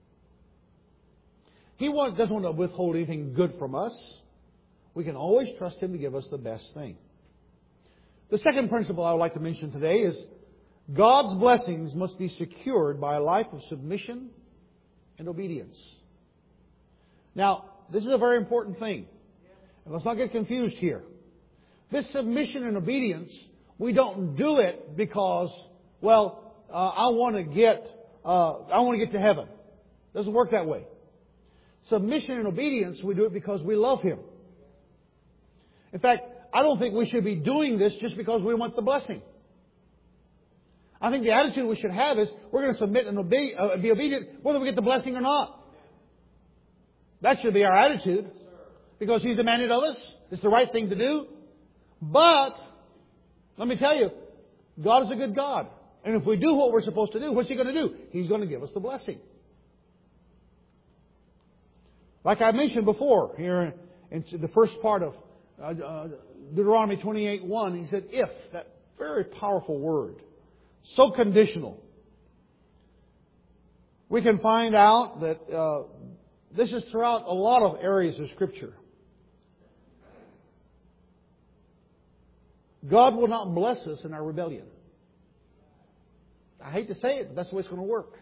S5: He doesn't want to withhold anything good from us. We can always trust Him to give us the best thing. The second principle I would like to mention today is God's blessings must be secured by a life of submission and obedience. Now, this is a very important thing. And let's not get confused here. This submission and obedience, we don't do it because, I want to get to heaven. It doesn't work that way. Submission and obedience, we do it because we love Him. In fact, I don't think we should be doing this just because we want the blessing. I think the attitude we should have is we're going to submit and be obedient whether we get the blessing or not. That should be our attitude. Because He's demanded of us. It's the right thing to do. But, let me tell you, God is a good God. And if we do what we're supposed to do, what's He going to do? He's going to give us the blessing. Like I mentioned before, here in the first part of Deuteronomy 28:1, He said, if, that very powerful word. So conditional. We can find out that this is throughout a lot of areas of Scripture. God will not bless us in our rebellion. I hate to say it, but that's the way it's going to work.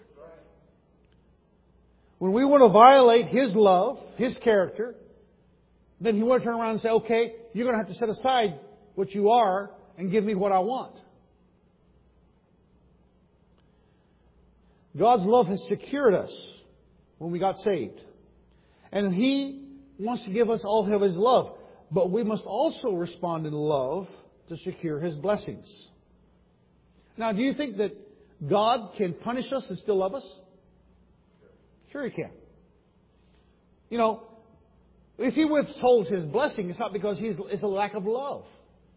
S5: When we want to violate His love, His character, then He will turn around and say, okay, you're going to have to set aside what you are and give me what I want. God's love has secured us when we got saved. And He wants to give us all of His love. But we must also respond in love to secure His blessings. Now, do you think that God can punish us and still love us? Sure He can. You know, if He withholds His blessing, it's not because it's a lack of love.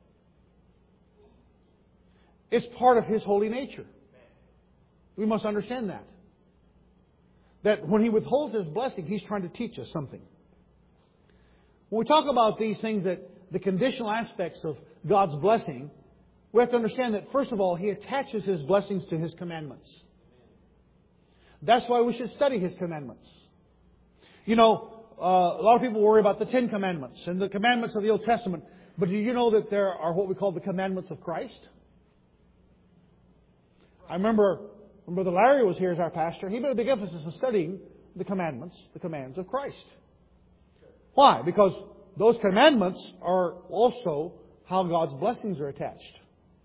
S5: It's part of His holy nature. We must understand that. That when He withholds His blessing, He's trying to teach us something. When we talk about these things, that the conditional aspects of God's blessing, we have to understand that, first of all, He attaches His blessings to His commandments. That's why we should study His commandments. You know, a lot of people worry about the 10 Commandments and the commandments of the Old Testament. But do you know that there are what we call the commandments of Christ? I remember when Brother Larry was here as our pastor, he made a big emphasis in studying the commands of Christ. Why? Because those commandments are also how God's blessings are attached.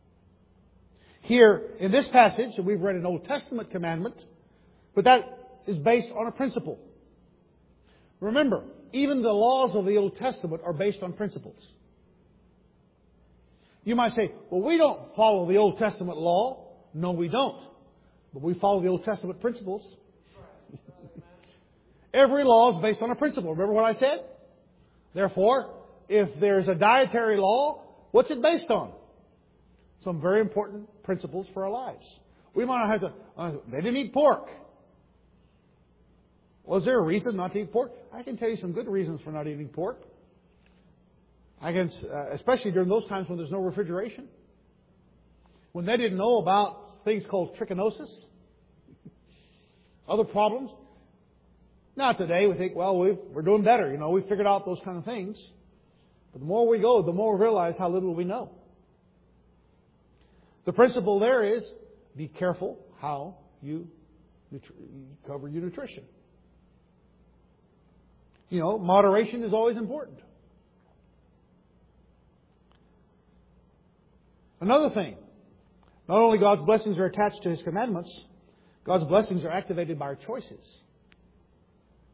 S5: Here, in this passage, we've read an Old Testament commandment, but that is based on a principle. Remember, even the laws of the Old Testament are based on principles. You might say, well, we don't follow the Old Testament law. No, we don't. But we follow the Old Testament principles. Every law is based on a principle. Remember what I said? Therefore, if there's a dietary law, what's it based on? Some very important principles for our lives. We might not have to... they didn't eat pork. Was there a reason not to eat pork? I can tell you some good reasons for not eating pork. Especially during those times when there's no refrigeration. When they didn't know about things called trichinosis. Other problems. Now today we think, well, we're doing better. You know, we've figured out those kind of things. But the more we go, the more we realize how little we know. The principle there is, be careful how you cover your nutrition. You know, moderation is always important. Another thing, not only God's blessings are attached to His commandments, God's blessings are activated by our choices.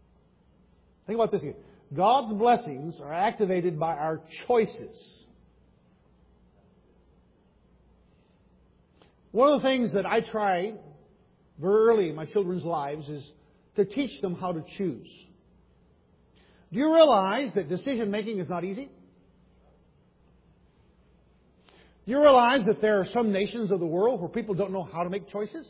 S5: Think about this again. God's blessings are activated by our choices. One of the things that I try very early in my children's lives is to teach them how to choose. Do you realize that decision making is not easy? Do you realize that there are some nations of the world where people don't know how to make choices?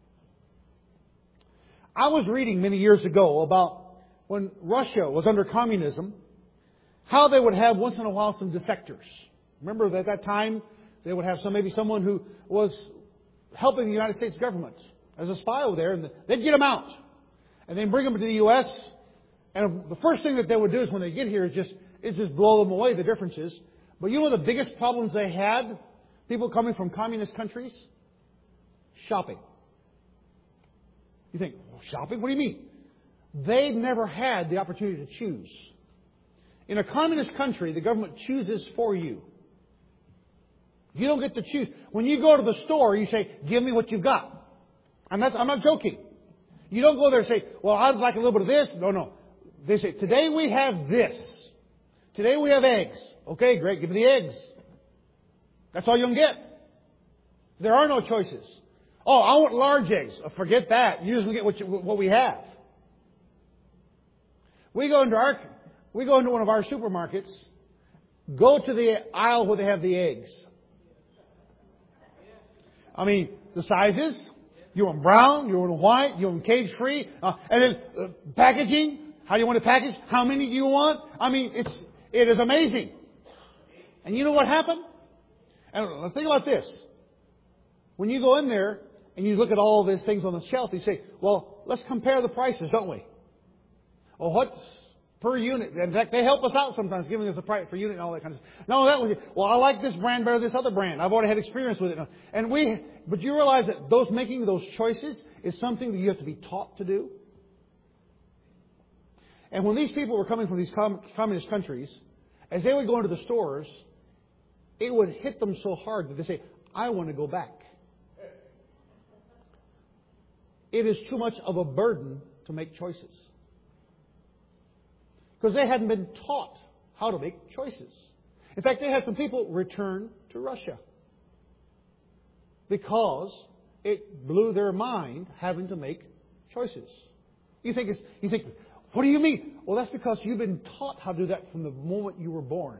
S5: I was reading many years ago about when Russia was under communism, how they would have once in a while some defectors. Remember that at that time they would have maybe someone who was helping the United States government as a spy over there, and they'd get them out and then bring them to the U.S. And the first thing that they would do is when they get here is just blow them away, the differences. But you know the biggest problems they had, people coming from communist countries? Shopping. You think, shopping? What do you mean? They never had the opportunity to choose. In a communist country, the government chooses for you. You don't get to choose. When you go to the store, you say, give me what you've got. I'm not joking. You don't go there and say, well, I'd like a little bit of this. No. They say, today we have this. Today we have eggs. Okay, great. Give me the eggs. That's all you'll get. There are no choices. Oh, I want large eggs. Oh, forget that. You just get what we have. We go into one of our supermarkets. Go to the aisle where they have the eggs. I mean, the sizes. You want brown, you want white, you want cage-free. And then packaging. How do you want it packaged? How many do you want? I mean, it is amazing. And you know what happened? And think about this. When you go in there and you look at all these things on the shelf, you say, well, let's compare the prices, don't we? Well, what's per unit? In fact, they help us out sometimes, giving us the price per unit and all that kind of stuff. No, well, I like this brand better than this other brand. I've already had experience with it. But you realize that making those choices is something that you have to be taught to do? And when these people were coming from these communist countries, as they would go into the stores, it would hit them so hard that they say, I want to go back. It is too much of a burden to make choices. Because they hadn't been taught how to make choices. In fact, they had some people return to Russia. Because it blew their mind having to make choices. You think, what do you mean? Well, that's because you've been taught how to do that from the moment you were born.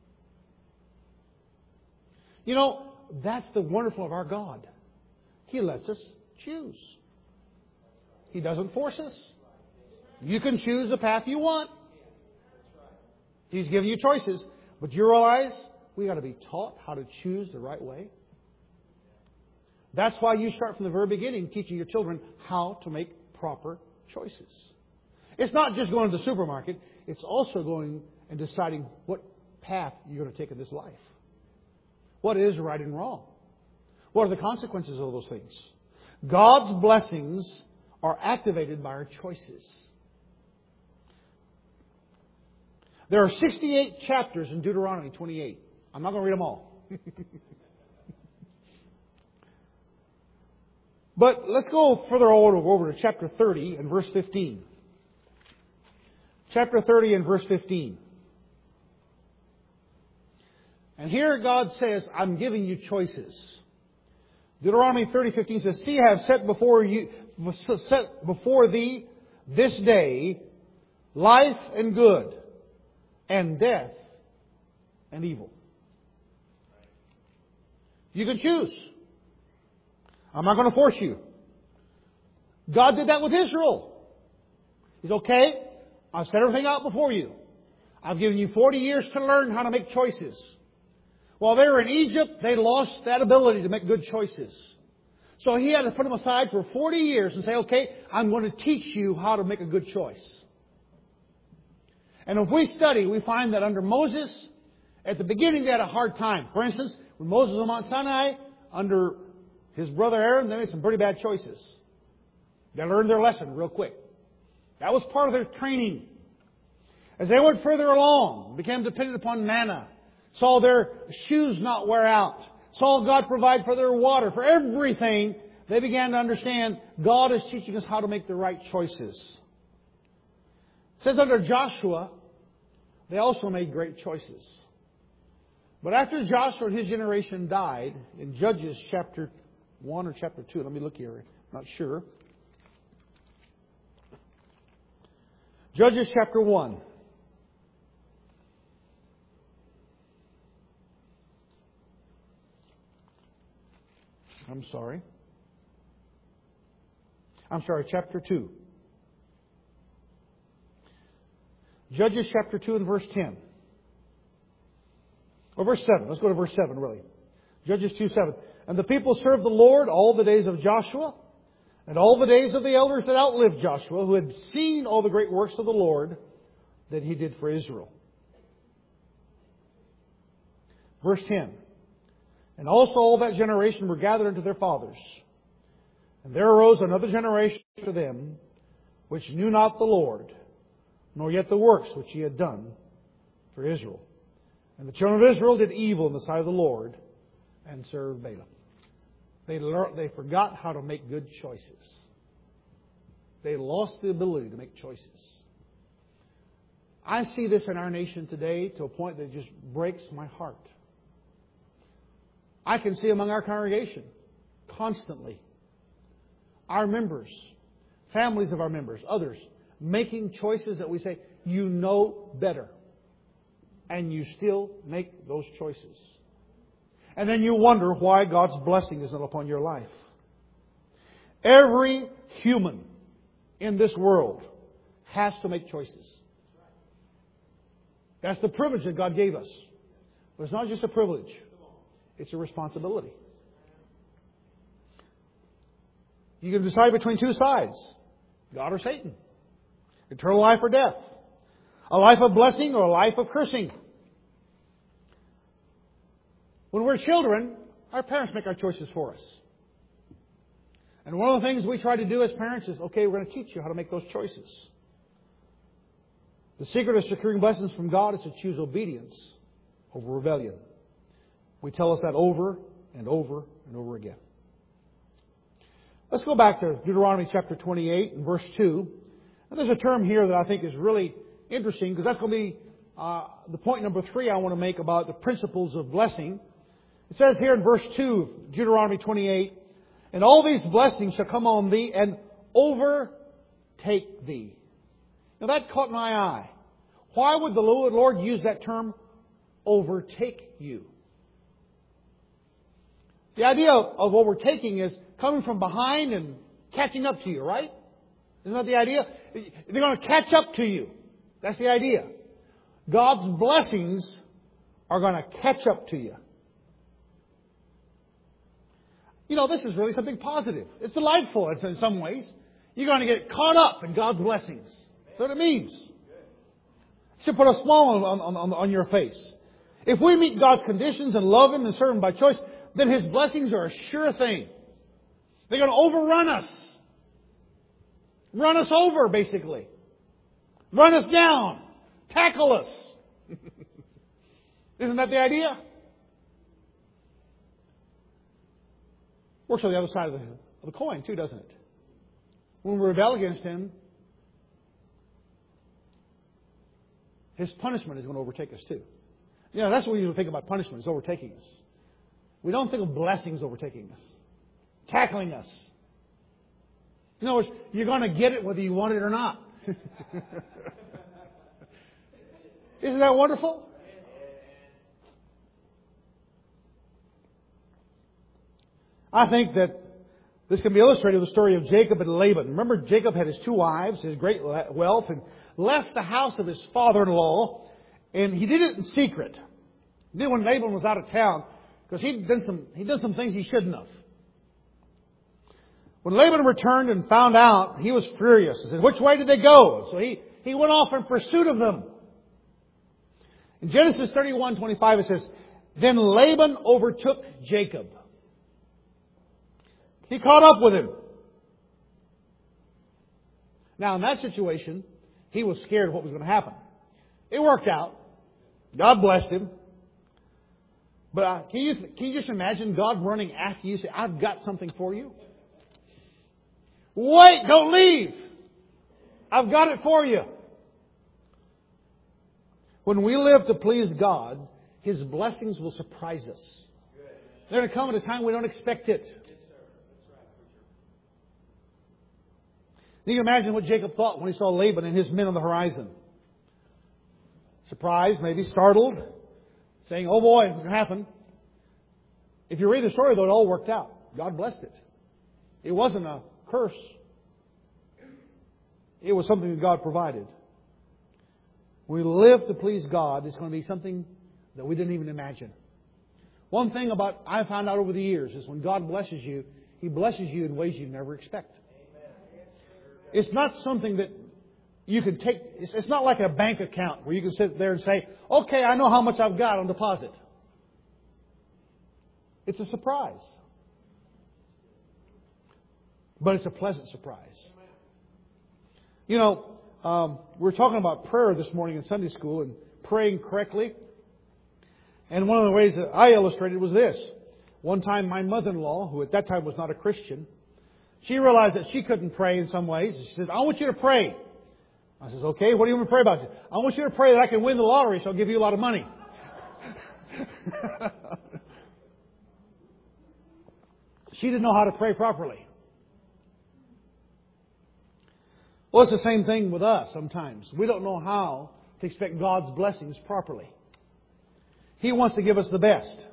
S5: You know, that's the wonderful of our God. He lets us choose. He doesn't force us. You can choose the path you want. He's giving you choices. But you realize we got to be taught how to choose the right way. That's why you start from the very beginning teaching your children how to make proper choices. It's not just going to the supermarket. It's also going and deciding what path you're going to take in this life. What is right and wrong? What are the consequences of those things? God's blessings are activated by our choices. There are 68 chapters in Deuteronomy 28. I'm not going to read them all. But let's go further over to chapter 30 and verse 15. Chapter 30 and verse 15. And here God says, I'm giving you choices. Deuteronomy 30:15 says, See, I have set before thee this day life and good, and death and evil. You can choose. I'm not going to force you. God did that with Israel. He's okay. I've set everything out before you. I've given you 40 years to learn how to make choices. While they were in Egypt, they lost that ability to make good choices. So He had to put them aside for 40 years and say, okay, I'm going to teach you how to make a good choice. And if we study, we find that under Moses, at the beginning they had a hard time. For instance, when Moses was on Mount Sinai, under his brother Aaron, they made some pretty bad choices. They learned their lesson real quick. That was part of their training. As they went further along, became dependent upon manna, saw their shoes not wear out, saw God provide for their water, for everything, they began to understand God is teaching us how to make the right choices. It says under Joshua, they also made great choices. But after Joshua and his generation died, in Judges chapter 1 or chapter 2, let me look here, I'm not sure. Judges chapter 1. Chapter 2. Judges chapter 2 and verse 10. Or verse 7. Let's go to verse 7, really. Judges 2:7. And the people served the Lord all the days of Joshua, and all the days of the elders that outlived Joshua, who had seen all the great works of the Lord that He did for Israel. Verse 10. And also all that generation were gathered unto their fathers. And there arose another generation after them, which knew not the Lord, nor yet the works which He had done for Israel. And the children of Israel did evil in the sight of the Lord, and served Balaam. They forgot how to make good choices. They lost the ability to make choices. I see this in our nation today to a point that just breaks my heart. I can see among our congregation constantly our members, families of our members, others, making choices that we say, you know better. And you still make those choices. And then you wonder why God's blessing is not upon your life. Every human in this world has to make choices. That's the privilege that God gave us. But it's not just a privilege. It's a responsibility. You can decide between two sides. God or Satan. Eternal life or death. A life of blessing or a life of cursing. When we're children, our parents make our choices for us. And one of the things we try to do as parents is, okay, we're going to teach you how to make those choices. The secret of securing blessings from God is to choose obedience over rebellion. We tell us that over and over and over again. Let's go back to Deuteronomy chapter 28 and verse 2. And there's a term here that I think is really interesting, because that's going to be the point number 3 I want to make about the principles of blessing. It says here in verse 2, Deuteronomy 28, and all these blessings shall come on thee and overtake thee. Now that caught my eye. Why would the Lord use that term, overtake you? The idea of overtaking is coming from behind and catching up to you, right? Isn't that the idea? They're going to catch up to you. That's the idea. God's blessings are going to catch up to you. You know, this is really something positive. It's delightful in some ways. You're going to get caught up in God's blessings. That's what it means. It should put a smile on your face. If we meet God's conditions and love Him and serve Him by choice, then His blessings are a sure thing. They're going to overrun us. Run us over, basically. Run us down. Tackle us. Isn't that the idea? Works on the other side of the coin, too, doesn't it? When we rebel against Him, His punishment is going to overtake us, too. You know, that's what we usually think about punishment, is overtaking us. We don't think of blessings overtaking us. Tackling us. In other words, you're going to get it whether you want it or not. Isn't that wonderful? I think that this can be illustrated with the story of Jacob and Laban. Remember, Jacob had his 2 wives, his great wealth, and left the house of his father-in-law, and he did it in secret. He did it when Laban was out of town, because he'd done some things he shouldn't have. When Laban returned and found out, he was furious. He said, which way did they go? So he went off in pursuit of them. In Genesis 31:25 it says, then Laban overtook Jacob. He caught up with him. Now, in that situation, he was scared of what was going to happen. It worked out. God blessed him. But can you just imagine God running after you and say, I've got something for you? Wait, don't leave. I've got it for you. When we live to please God, His blessings will surprise us. They're going to come at a time we don't expect it. You can imagine what Jacob thought when he saw Laban and his men on the horizon. Surprised, maybe startled, saying, oh boy, what's going to happen? If you read the story, though, it all worked out. God blessed it. It wasn't a curse. It was something that God provided. When we live to please God, it's going to be something that we didn't even imagine. One thing I found out over the years is when God blesses you, He blesses you in ways you never expect. It's not something that you can take. It's not like a bank account where you can sit there and say, okay, I know how much I've got on deposit. It's a surprise. But it's a pleasant surprise. You know, we're talking about prayer this morning in Sunday school and praying correctly. And one of the ways that I illustrated was this. One time my mother-in-law, who at that time was not a Christian, she realized that she couldn't pray in some ways. She said, I want you to pray. I said, okay, what do you want me to pray about? She said, I want you to pray that I can win the lottery so I'll give you a lot of money. She didn't know how to pray properly. Well, it's the same thing with us sometimes. We don't know how to expect God's blessings properly. He wants to give us the best.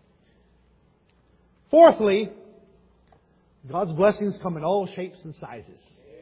S5: Fourthly, God's blessings come in all shapes and sizes.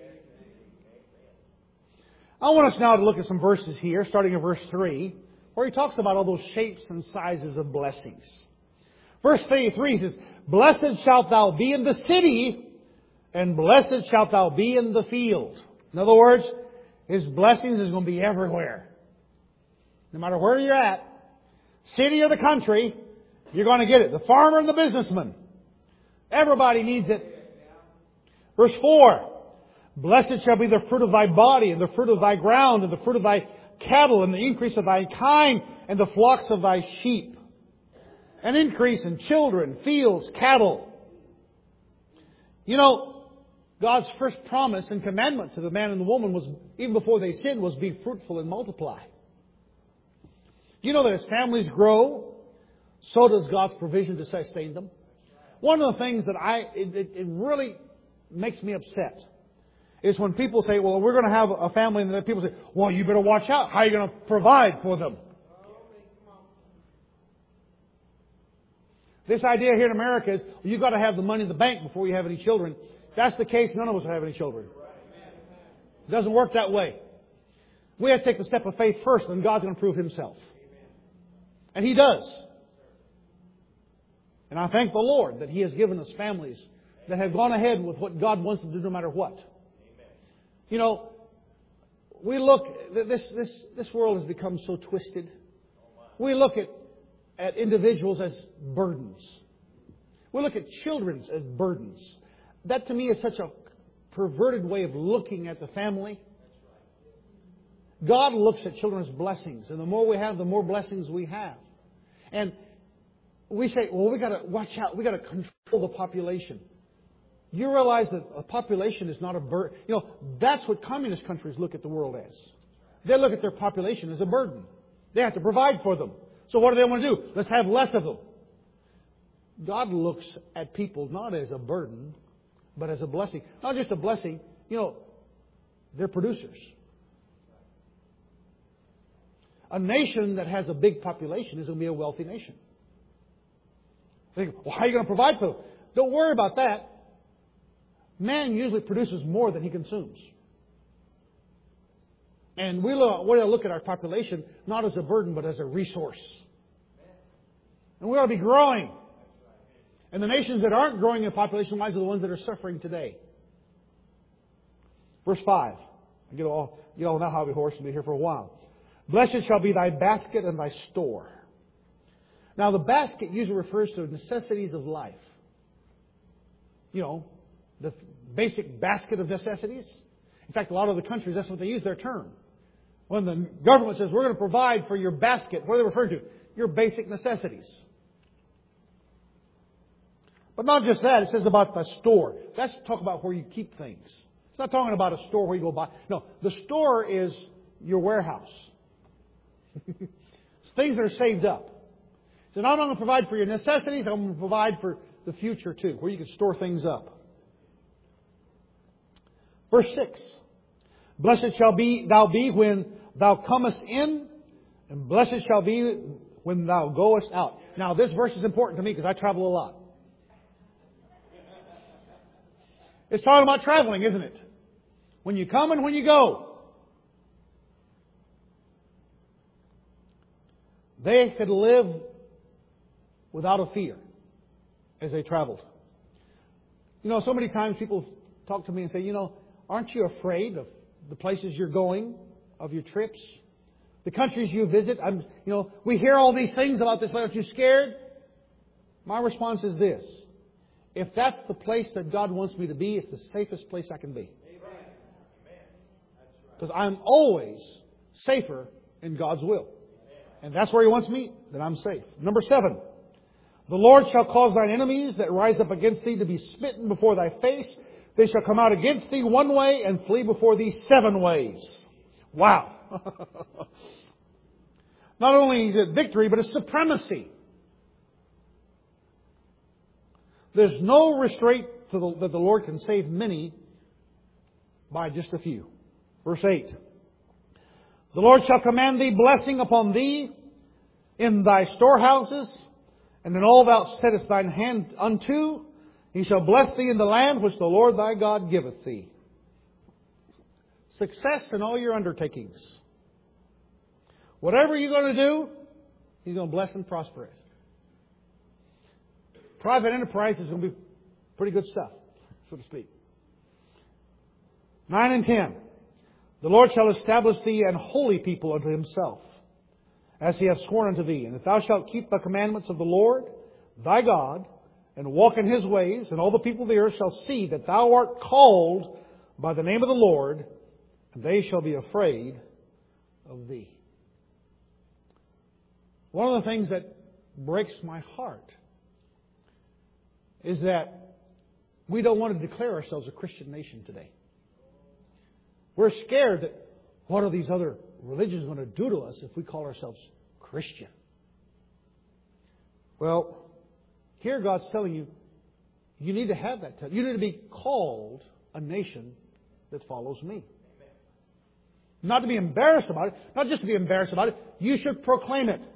S5: I want us now to look at some verses here, starting in verse 3, where he talks about all those shapes and sizes of blessings. Verse 3 says, Blessed shalt thou be in the city, and blessed shalt thou be in the field. In other words, His blessings is going to be everywhere. No matter where you're at, city or the country, you're going to get it. The farmer and the businessman. Everybody needs it. Verse 4. Blessed shall be the fruit of thy body, and the fruit of thy ground, and the fruit of thy cattle, and the increase of thy kind, and the flocks of thy sheep. An increase in children, fields, cattle. You know, God's first promise and commandment to the man and the woman was, even before they sinned, was be fruitful and multiply. You know that as families grow, so does God's provision to sustain them. One of the things that it really makes me upset is when people say, well, we're going to have a family, and then people say, well, you better watch out. How are you going to provide for them? This idea here in America is, well, you've got to have the money in the bank before you have any children. If that's the case, none of us will have any children. It doesn't work that way. We have to take the step of faith first, and God's going to prove Himself. And He does. And I thank the Lord that He has given us families that have gone ahead with what God wants them to do no matter what. You know, we look, this world has become so twisted. We look at individuals as burdens. We look at children as burdens. That to me is such a perverted way of looking at the family. God looks at children as blessings. And the more we have, the more blessings we have. And we say, well, we've got to watch out. We've got to control the population. You realize that a population is not a burden. You know, that's what communist countries look at the world as. They look at their population as a burden. They have to provide for them. So what do they want to do? Let's have less of them. God looks at people not as a burden, but as a blessing. Not just a blessing. You know, they're producers. A nation that has a big population is going to be a wealthy nation. They think, well, how are you going to provide for them? Don't worry about that. Man usually produces more than he consumes. And we look at our population not as a burden, but as a resource. And we ought to be growing. And the nations that aren't growing in population-wise are the ones that are suffering today. Verse 5. You all know how we horse and be here for a while. Blessed shall be thy basket and thy store. Now the basket usually refers to necessities of life. You know, the basic basket of necessities. In fact, a lot of the countries, that's what they use their term. When the government says, we're going to provide for your basket, what are they referring to? Your basic necessities. But not just that, it says about the store. That's talk about where you keep things. It's not talking about a store where you go buy. No, the store is your warehouse. It's things that are saved up. So not only provide for your necessities, I'm going to provide for the future too, where you can store things up. Verse 6. Blessed shall thou be when thou comest in, and blessed shall be when thou goest out. Now this verse is important to me because I travel a lot. It's talking about traveling, isn't it? When you come and when you go. They could live without a fear as they traveled. You know, so many times people talk to me and say, you know, aren't you afraid of the places you're going, of your trips, the countries you visit? We hear all these things about this. Aren't you scared? My response is this. If that's the place that God wants me to be, it's the safest place I can be. Because I'm always safer in God's will. And that's where He wants me, then I'm safe. Number 7. The Lord shall cause thine enemies that rise up against thee to be smitten before thy face. They shall come out against thee one way and flee before thee 7 ways. Wow. Not only is it victory, but it's supremacy. There's no restraint that the Lord can save many by just a few. Verse 8. The Lord shall command thee blessing upon thee in thy storehouses, and in all thou settest thine hand unto. He shall bless thee in the land which the Lord thy God giveth thee. Success in all your undertakings. Whatever you're going to do, He's going to bless and prosper it. Private enterprise is going to be pretty good stuff, so to speak. 9 and 10. The Lord shall establish thee an holy people unto Himself, as He hath sworn unto thee. And if thou shalt keep the commandments of the Lord thy God, and walk in His ways, and all the people of the earth shall see that thou art called by the name of the Lord, and they shall be afraid of thee. One of the things that breaks my heart is that we don't want to declare ourselves a Christian nation today. We're scared that what are these other religions going to do to us if we call ourselves Christian? Well, here God's telling you, you need to have that. You need to be called a nation that follows me. Not to be embarrassed about it. Not just to be embarrassed about it. You should proclaim it.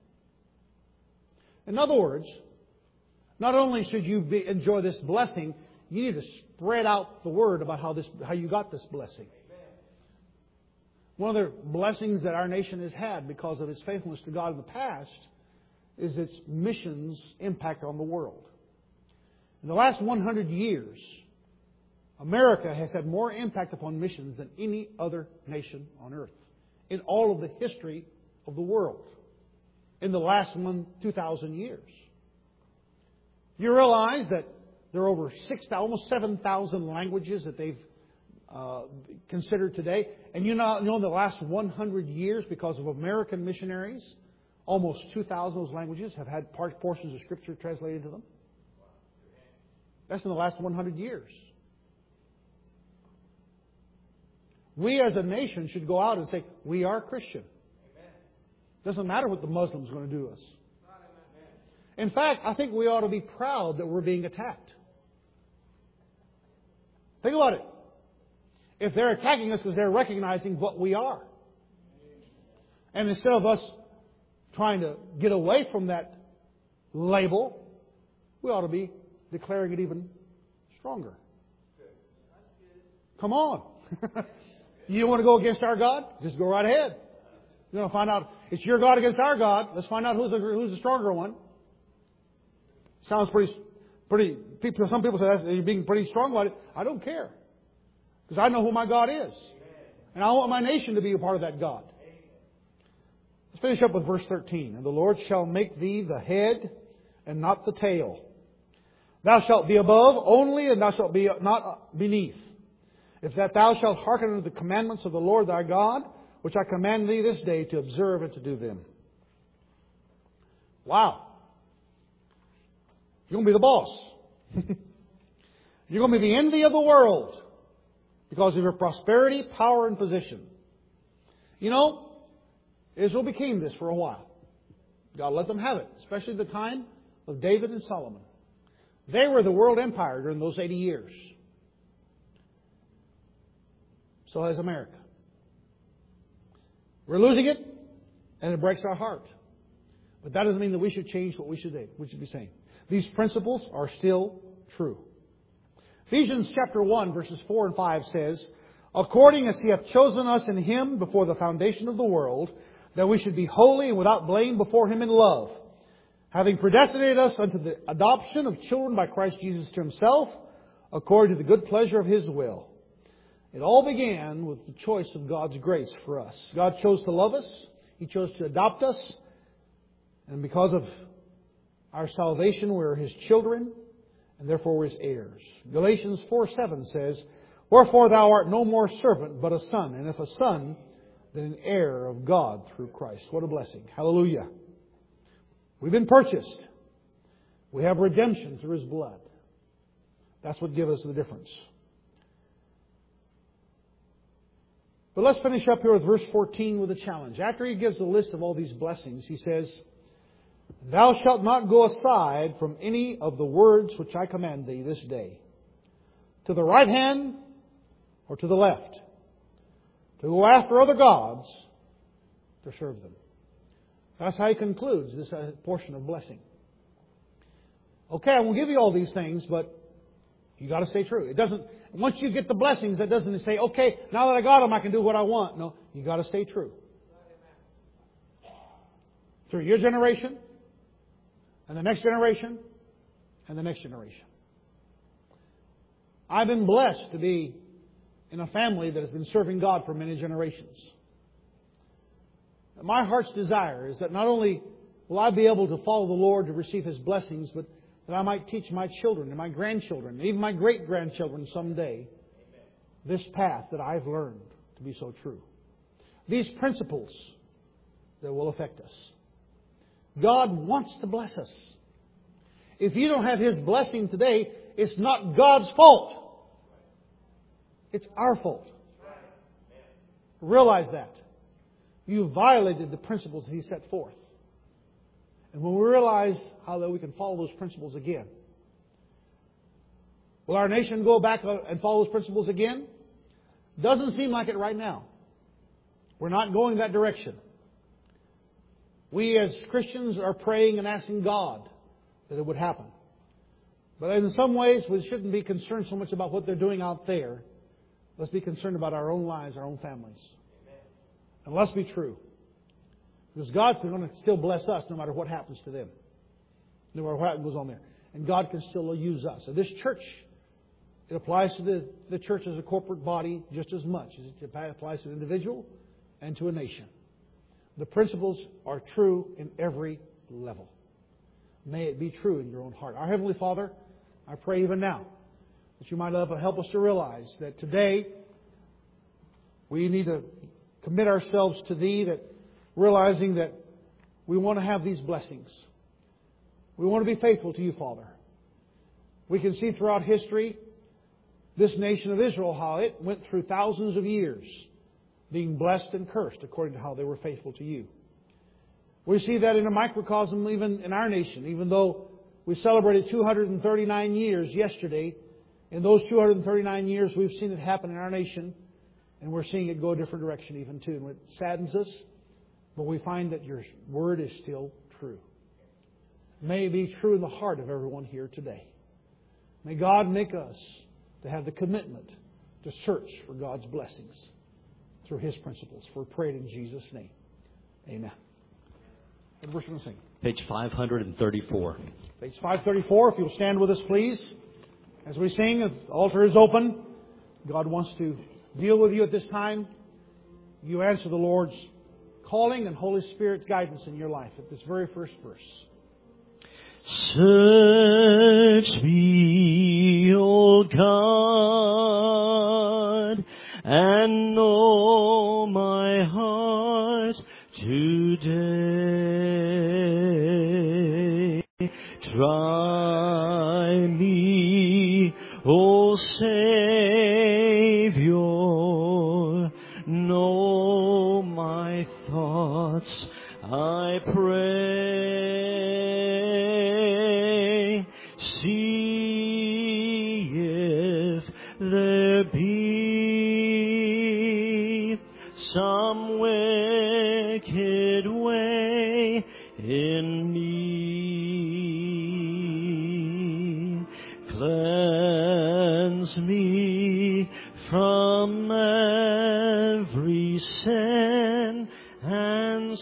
S5: In other words, not only should you enjoy this blessing, you need to spread out the word about how you got this blessing. One of the blessings that our nation has had because of its faithfulness to God in the past is its missions impact on the world. In the last 100 years, America has had more impact upon missions than any other nation on earth in all of the history of the world in the last 2,000 years. You realize that there are over almost 7,000 languages that they've considered today. And you know in the last 100 years, because of American missionaries, almost 2,000 of those languages have had portions of Scripture translated into them. That's in the last 100 years. We as a nation should go out and say, we are Christian. Doesn't matter what the Muslims are going to do to us. In fact, I think we ought to be proud that we're being attacked. Think about it. If they're attacking us because they're recognizing what we are. And instead of us trying to get away from that label, we ought to be declaring it even stronger. Come on. You want to go against our God? Just go right ahead. You're going to find out it's your God against our God. Let's find out who's the stronger one. Sounds pretty. Some people say that you're being pretty strong about it. I don't care. Because I know who my God is. And I want my nation to be a part of that God. Let's finish up with verse 13. And the Lord shall make thee the head and not the tail. Thou shalt be above only, and thou shalt be not beneath. If that thou shalt hearken unto the commandments of the Lord thy God, which I command thee this day to observe and to do them. Wow. You're going to be the boss. You're going to be the envy of the world because of your prosperity, power, and position. You know, Israel became this for a while. God let them have it, especially the time of David and Solomon. They were the world empire during those 80 years. So has America. We're losing it, and it breaks our heart. But that doesn't mean that we should change what we should be saying. These principles are still true. Ephesians chapter 1, verses 4 and 5 says, according as He hath chosen us in Him before the foundation of the world, that we should be holy and without blame before Him in love, having predestinated us unto the adoption of children by Christ Jesus to Himself, according to the good pleasure of His will. It all began with the choice of God's grace for us. God chose to love us. He chose to adopt us. And because of our salvation, we're His children, and therefore we're His heirs. Galatians 4:7 says, wherefore thou art no more servant, but a son, and if a son, then an heir of God through Christ. What a blessing. Hallelujah. We've been purchased. We have redemption through His blood. That's what gives us the difference. But let's finish up here with verse 14 with a challenge. After he gives the list of all these blessings, he says, thou shalt not go aside from any of the words which I command thee this day, to the right hand or to the left, to go after other gods to serve them. That's how he concludes this portion of blessing. Okay, I will give you all these things, but you got to stay true. It doesn't. Once you get the blessings, that doesn't say, okay, now that I got them, I can do what I want. No, you got to stay true. Through your generation, and the next generation, and the next generation. I've been blessed to be in a family that has been serving God for many generations. My heart's desire is that not only will I be able to follow the Lord to receive His blessings, but that I might teach my children and my grandchildren, and even my great-grandchildren someday, this path that I've learned to be so true. These principles that will affect us. God wants to bless us. If you don't have His blessing today, it's not God's fault. It's our fault. Realize that. You violated the principles that He set forth. And when we realize how that we can follow those principles again, will our nation go back and follow those principles again? Doesn't seem like it right now. We're not going that direction. We as Christians are praying and asking God that it would happen. But in some ways, we shouldn't be concerned so much about what they're doing out there. Let's be concerned about our own lives, our own families. And let's be true. Because God's going to still bless us no matter what happens to them. No matter what goes on there. And God can still use us. So this church, it applies to the church as a corporate body just as much as it applies to an individual and to a nation. The principles are true in every level. May it be true in your own heart. Our Heavenly Father, I pray even now that You might help us to realize that today we need to commit ourselves to Thee, that realizing that we want to have these blessings. We want to be faithful to You, Father. We can see throughout history, this nation of Israel, how it went through thousands of years being blessed and cursed according to how they were faithful to You. We see that in a microcosm even in our nation. Even though we celebrated 239 years yesterday, in those 239 years we've seen it happen in our nation, and we're seeing it go a different direction even too. And it saddens us. But we find that Your Word is still true. May it be true in the heart of everyone here today. May God make us to have the commitment to search for God's blessings through His principles. For we pray it in Jesus' name. Amen. What verse are we going to sing?
S1: Page 534.
S5: Page 534. If you'll stand with us, please. As we sing, the altar is open. God wants to deal with you at this time. You answer the Lord's calling and Holy Spirit's guidance in your life at this very first verse.
S1: Search me, O God, and know my heart today. Try me, O Savior, know my thoughts See if there be some wicked way in me. Cleanse me from every sin and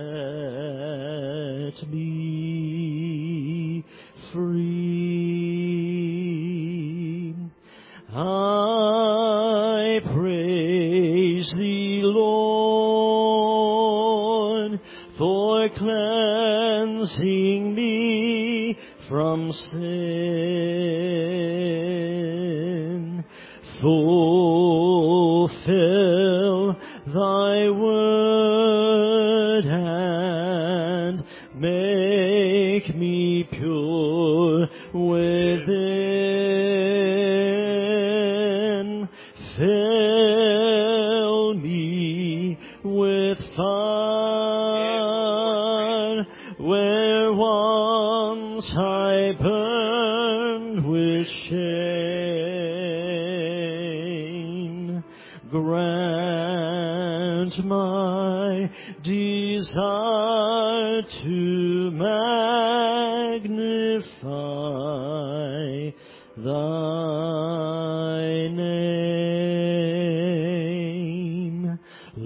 S1: set me free. I praise Thee, Lord, for cleansing me from sin. Fulfill Thy word and make me pure within. Fill me with fire where once I burned with shame. Grant my desire to magnify Thy name.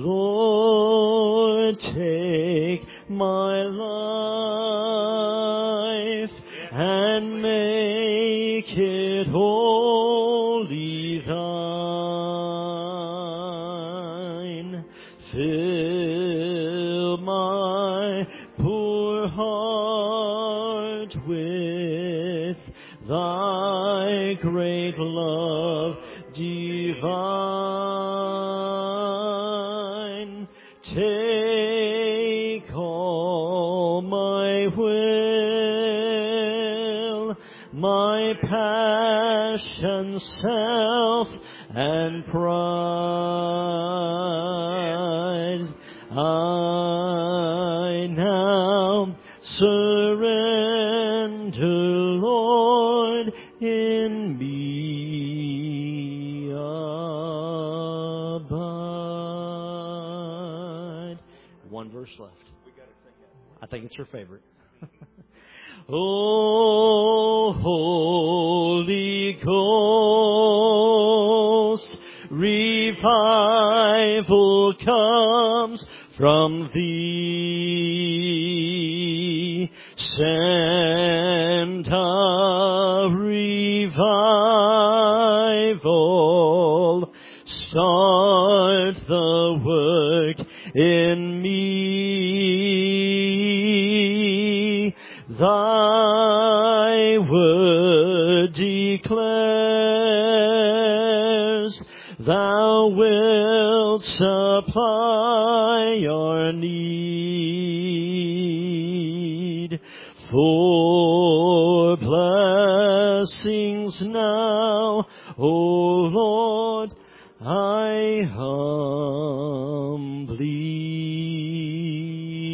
S1: Lord, take my life and make it wholly Thine. Fill my poor heart with Thy great love divine. Take all my will, my passion, self, and pride. I now surrender, Lord, in me abide. One verse left. I think it's your favorite. O Holy Ghost, revival comes from Thee. Send a revival. Start the work in me. Thy word declares Thou wilt supply our need. For blessings now, O Lord, I humbly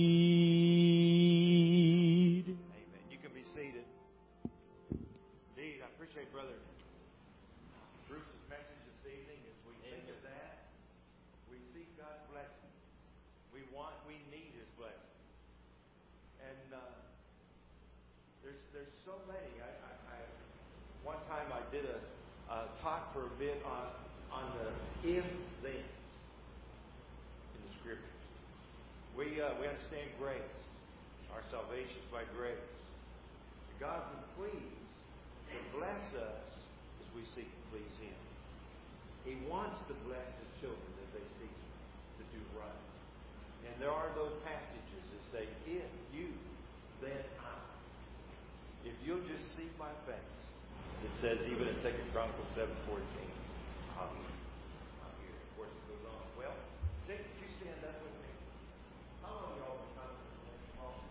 S1: plead.
S3: Amen. You can be seated. Indeed, I appreciate Brother Bruce's message this evening. As we think of that, we seek God's blessing. We need His blessing. And there's so many. One time I did a talk for a bit on the if-then in the Scriptures. We understand grace. Our salvation is by grace. God is pleased to bless us as we seek to please Him. He wants to bless His children as they seek to do right. And there are those passages that say, if you, then I. If you'll just seek my face. It says even in 2 Chronicles 7:14, I'm here. Of course it goes on. Well, Jake, could you stand up with me? How long have y'all been coming to the Paul?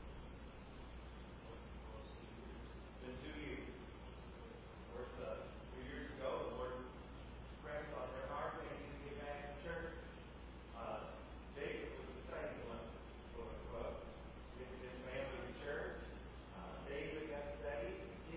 S3: Been 2 years. Of course, 2 years ago, the Lord pressed on their heart they need to get back to church. Jacob was the second one to get his family to church. David got saved.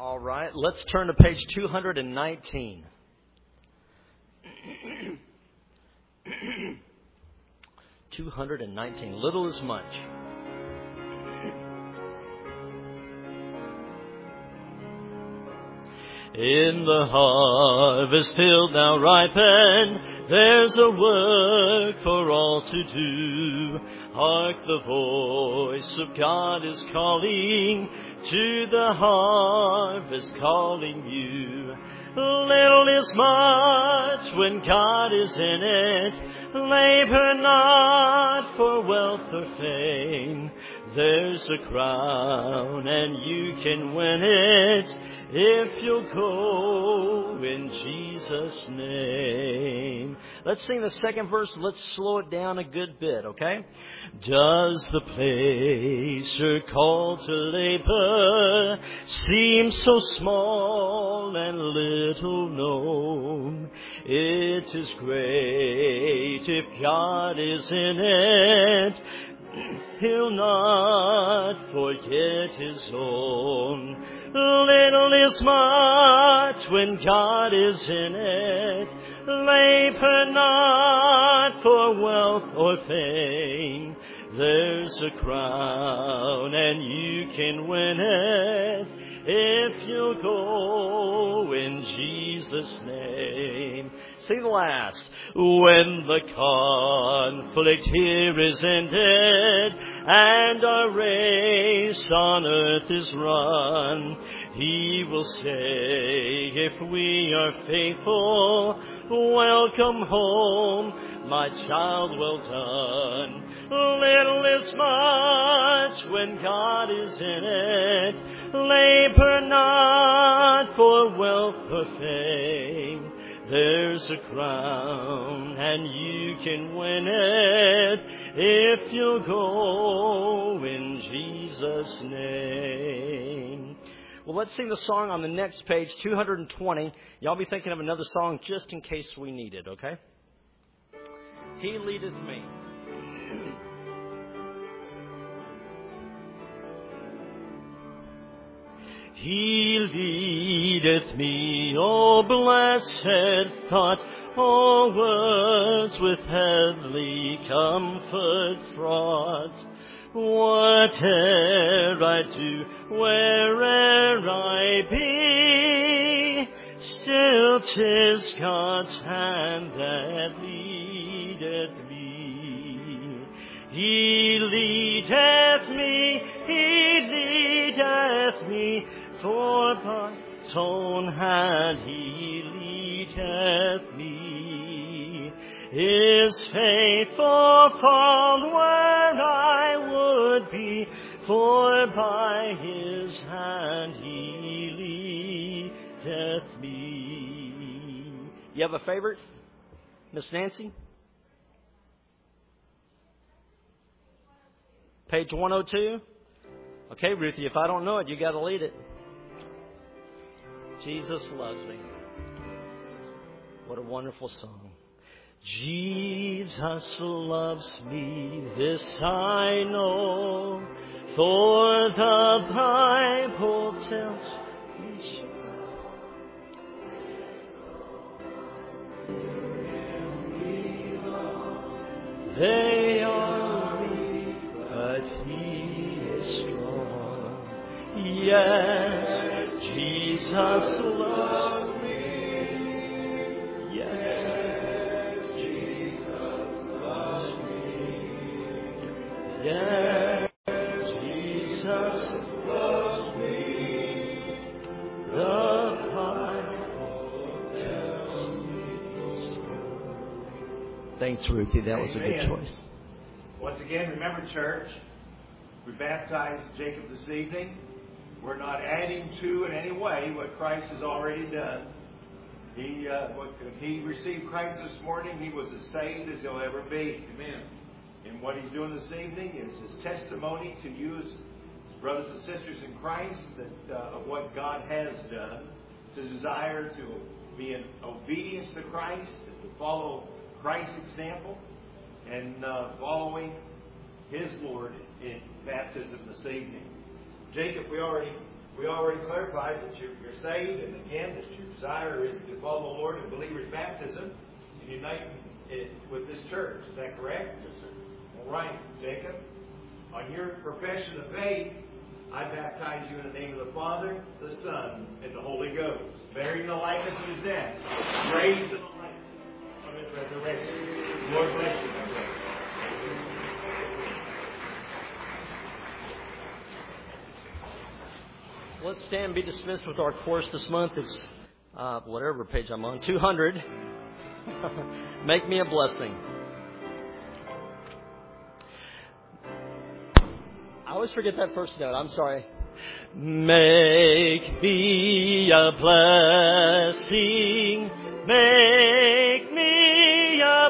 S1: All right, let's turn to page 219. 219. Little is much. In the harvest field now ripened, there's a work for all to do. Hark, the voice of God is calling, to the harvest calling you. Little is much when God is in it. Labor not for wealth or fame. There's a crown and you can win it if you'll go in Jesus' name. Let's sing the second verse. Let's slow it down a good bit, okay? Does the place you're called to labor seem so small and little known? It is great if God is in it. He'll not forget His own. Little is much when God is in it. Labor not for wealth or fame. There's a crown and you can win it if you'll go in Jesus' name. See the last. When the conflict here is ended and our race on earth is run, He will say, if we are faithful, welcome home, my child, well done. Little is much when God is in it. Labor not for wealth or fame. There's a crown and you can win it if you'll go in Jesus' name. Well, let's sing the song on the next page, 220. Y'all be thinking of another song just in case we need it, okay? He leadeth me. He leadeth me, O blessed thought, all words with heavenly comfort fraught. Whate'er I do, where'er I be, still 'tis God's hand that leadeth me. He leadeth me, He leadeth me, for by His own hand He leadeth me. His faithful follower I would be, for by His hand He leadeth me. You have a favorite, Miss Nancy? Page 102? Okay, Ruthie, if I don't know it, you got to lead it. Jesus loves me. What a wonderful song. Jesus loves me, this I know, for the Bible tells me so. They are weak, but He is strong. Yes, Jesus loves me. Yes, Jesus loves me. Yes, Jesus loves me. The Bible tells me so. Thanks, Ruthie. That was a good choice.
S3: Once again, remember, church, we baptized Jacob this evening. We're not adding to in any way what Christ has already done. He received Christ this morning. He was as saved as he'll ever be. Amen. And what he's doing this evening is his testimony to you as brothers and sisters in Christ that of what God has done, to desire to be in obedience to Christ, to follow Christ's example, and following His Lord in baptism this evening. Jacob, we already We already clarified that you're saved, and again, that your desire is to follow the Lord in believer's baptism and unite it with this church. Is that correct? Yes, sir. All right, Jacob. On your profession of faith, I baptize you in the name of the Father, the Son, and the Holy Ghost, bearing the likeness of His death, raised to the likeness of His resurrection. Lord bless you, my brother.
S1: Let's stand and be dismissed with our course this month. It's whatever page I'm on, 200. Make me a blessing. I always forget that first note. I'm sorry. Make me a blessing. Make me a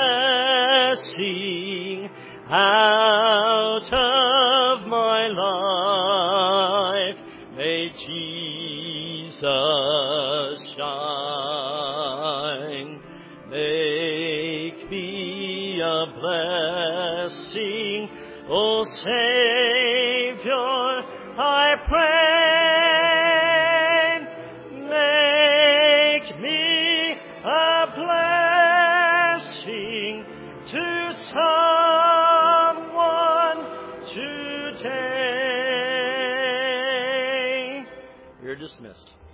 S1: blessing out of my life. May Jesus shine. Make me a blessing. O Savior, I pray. Make me a blessing to someone today. You're dismissed.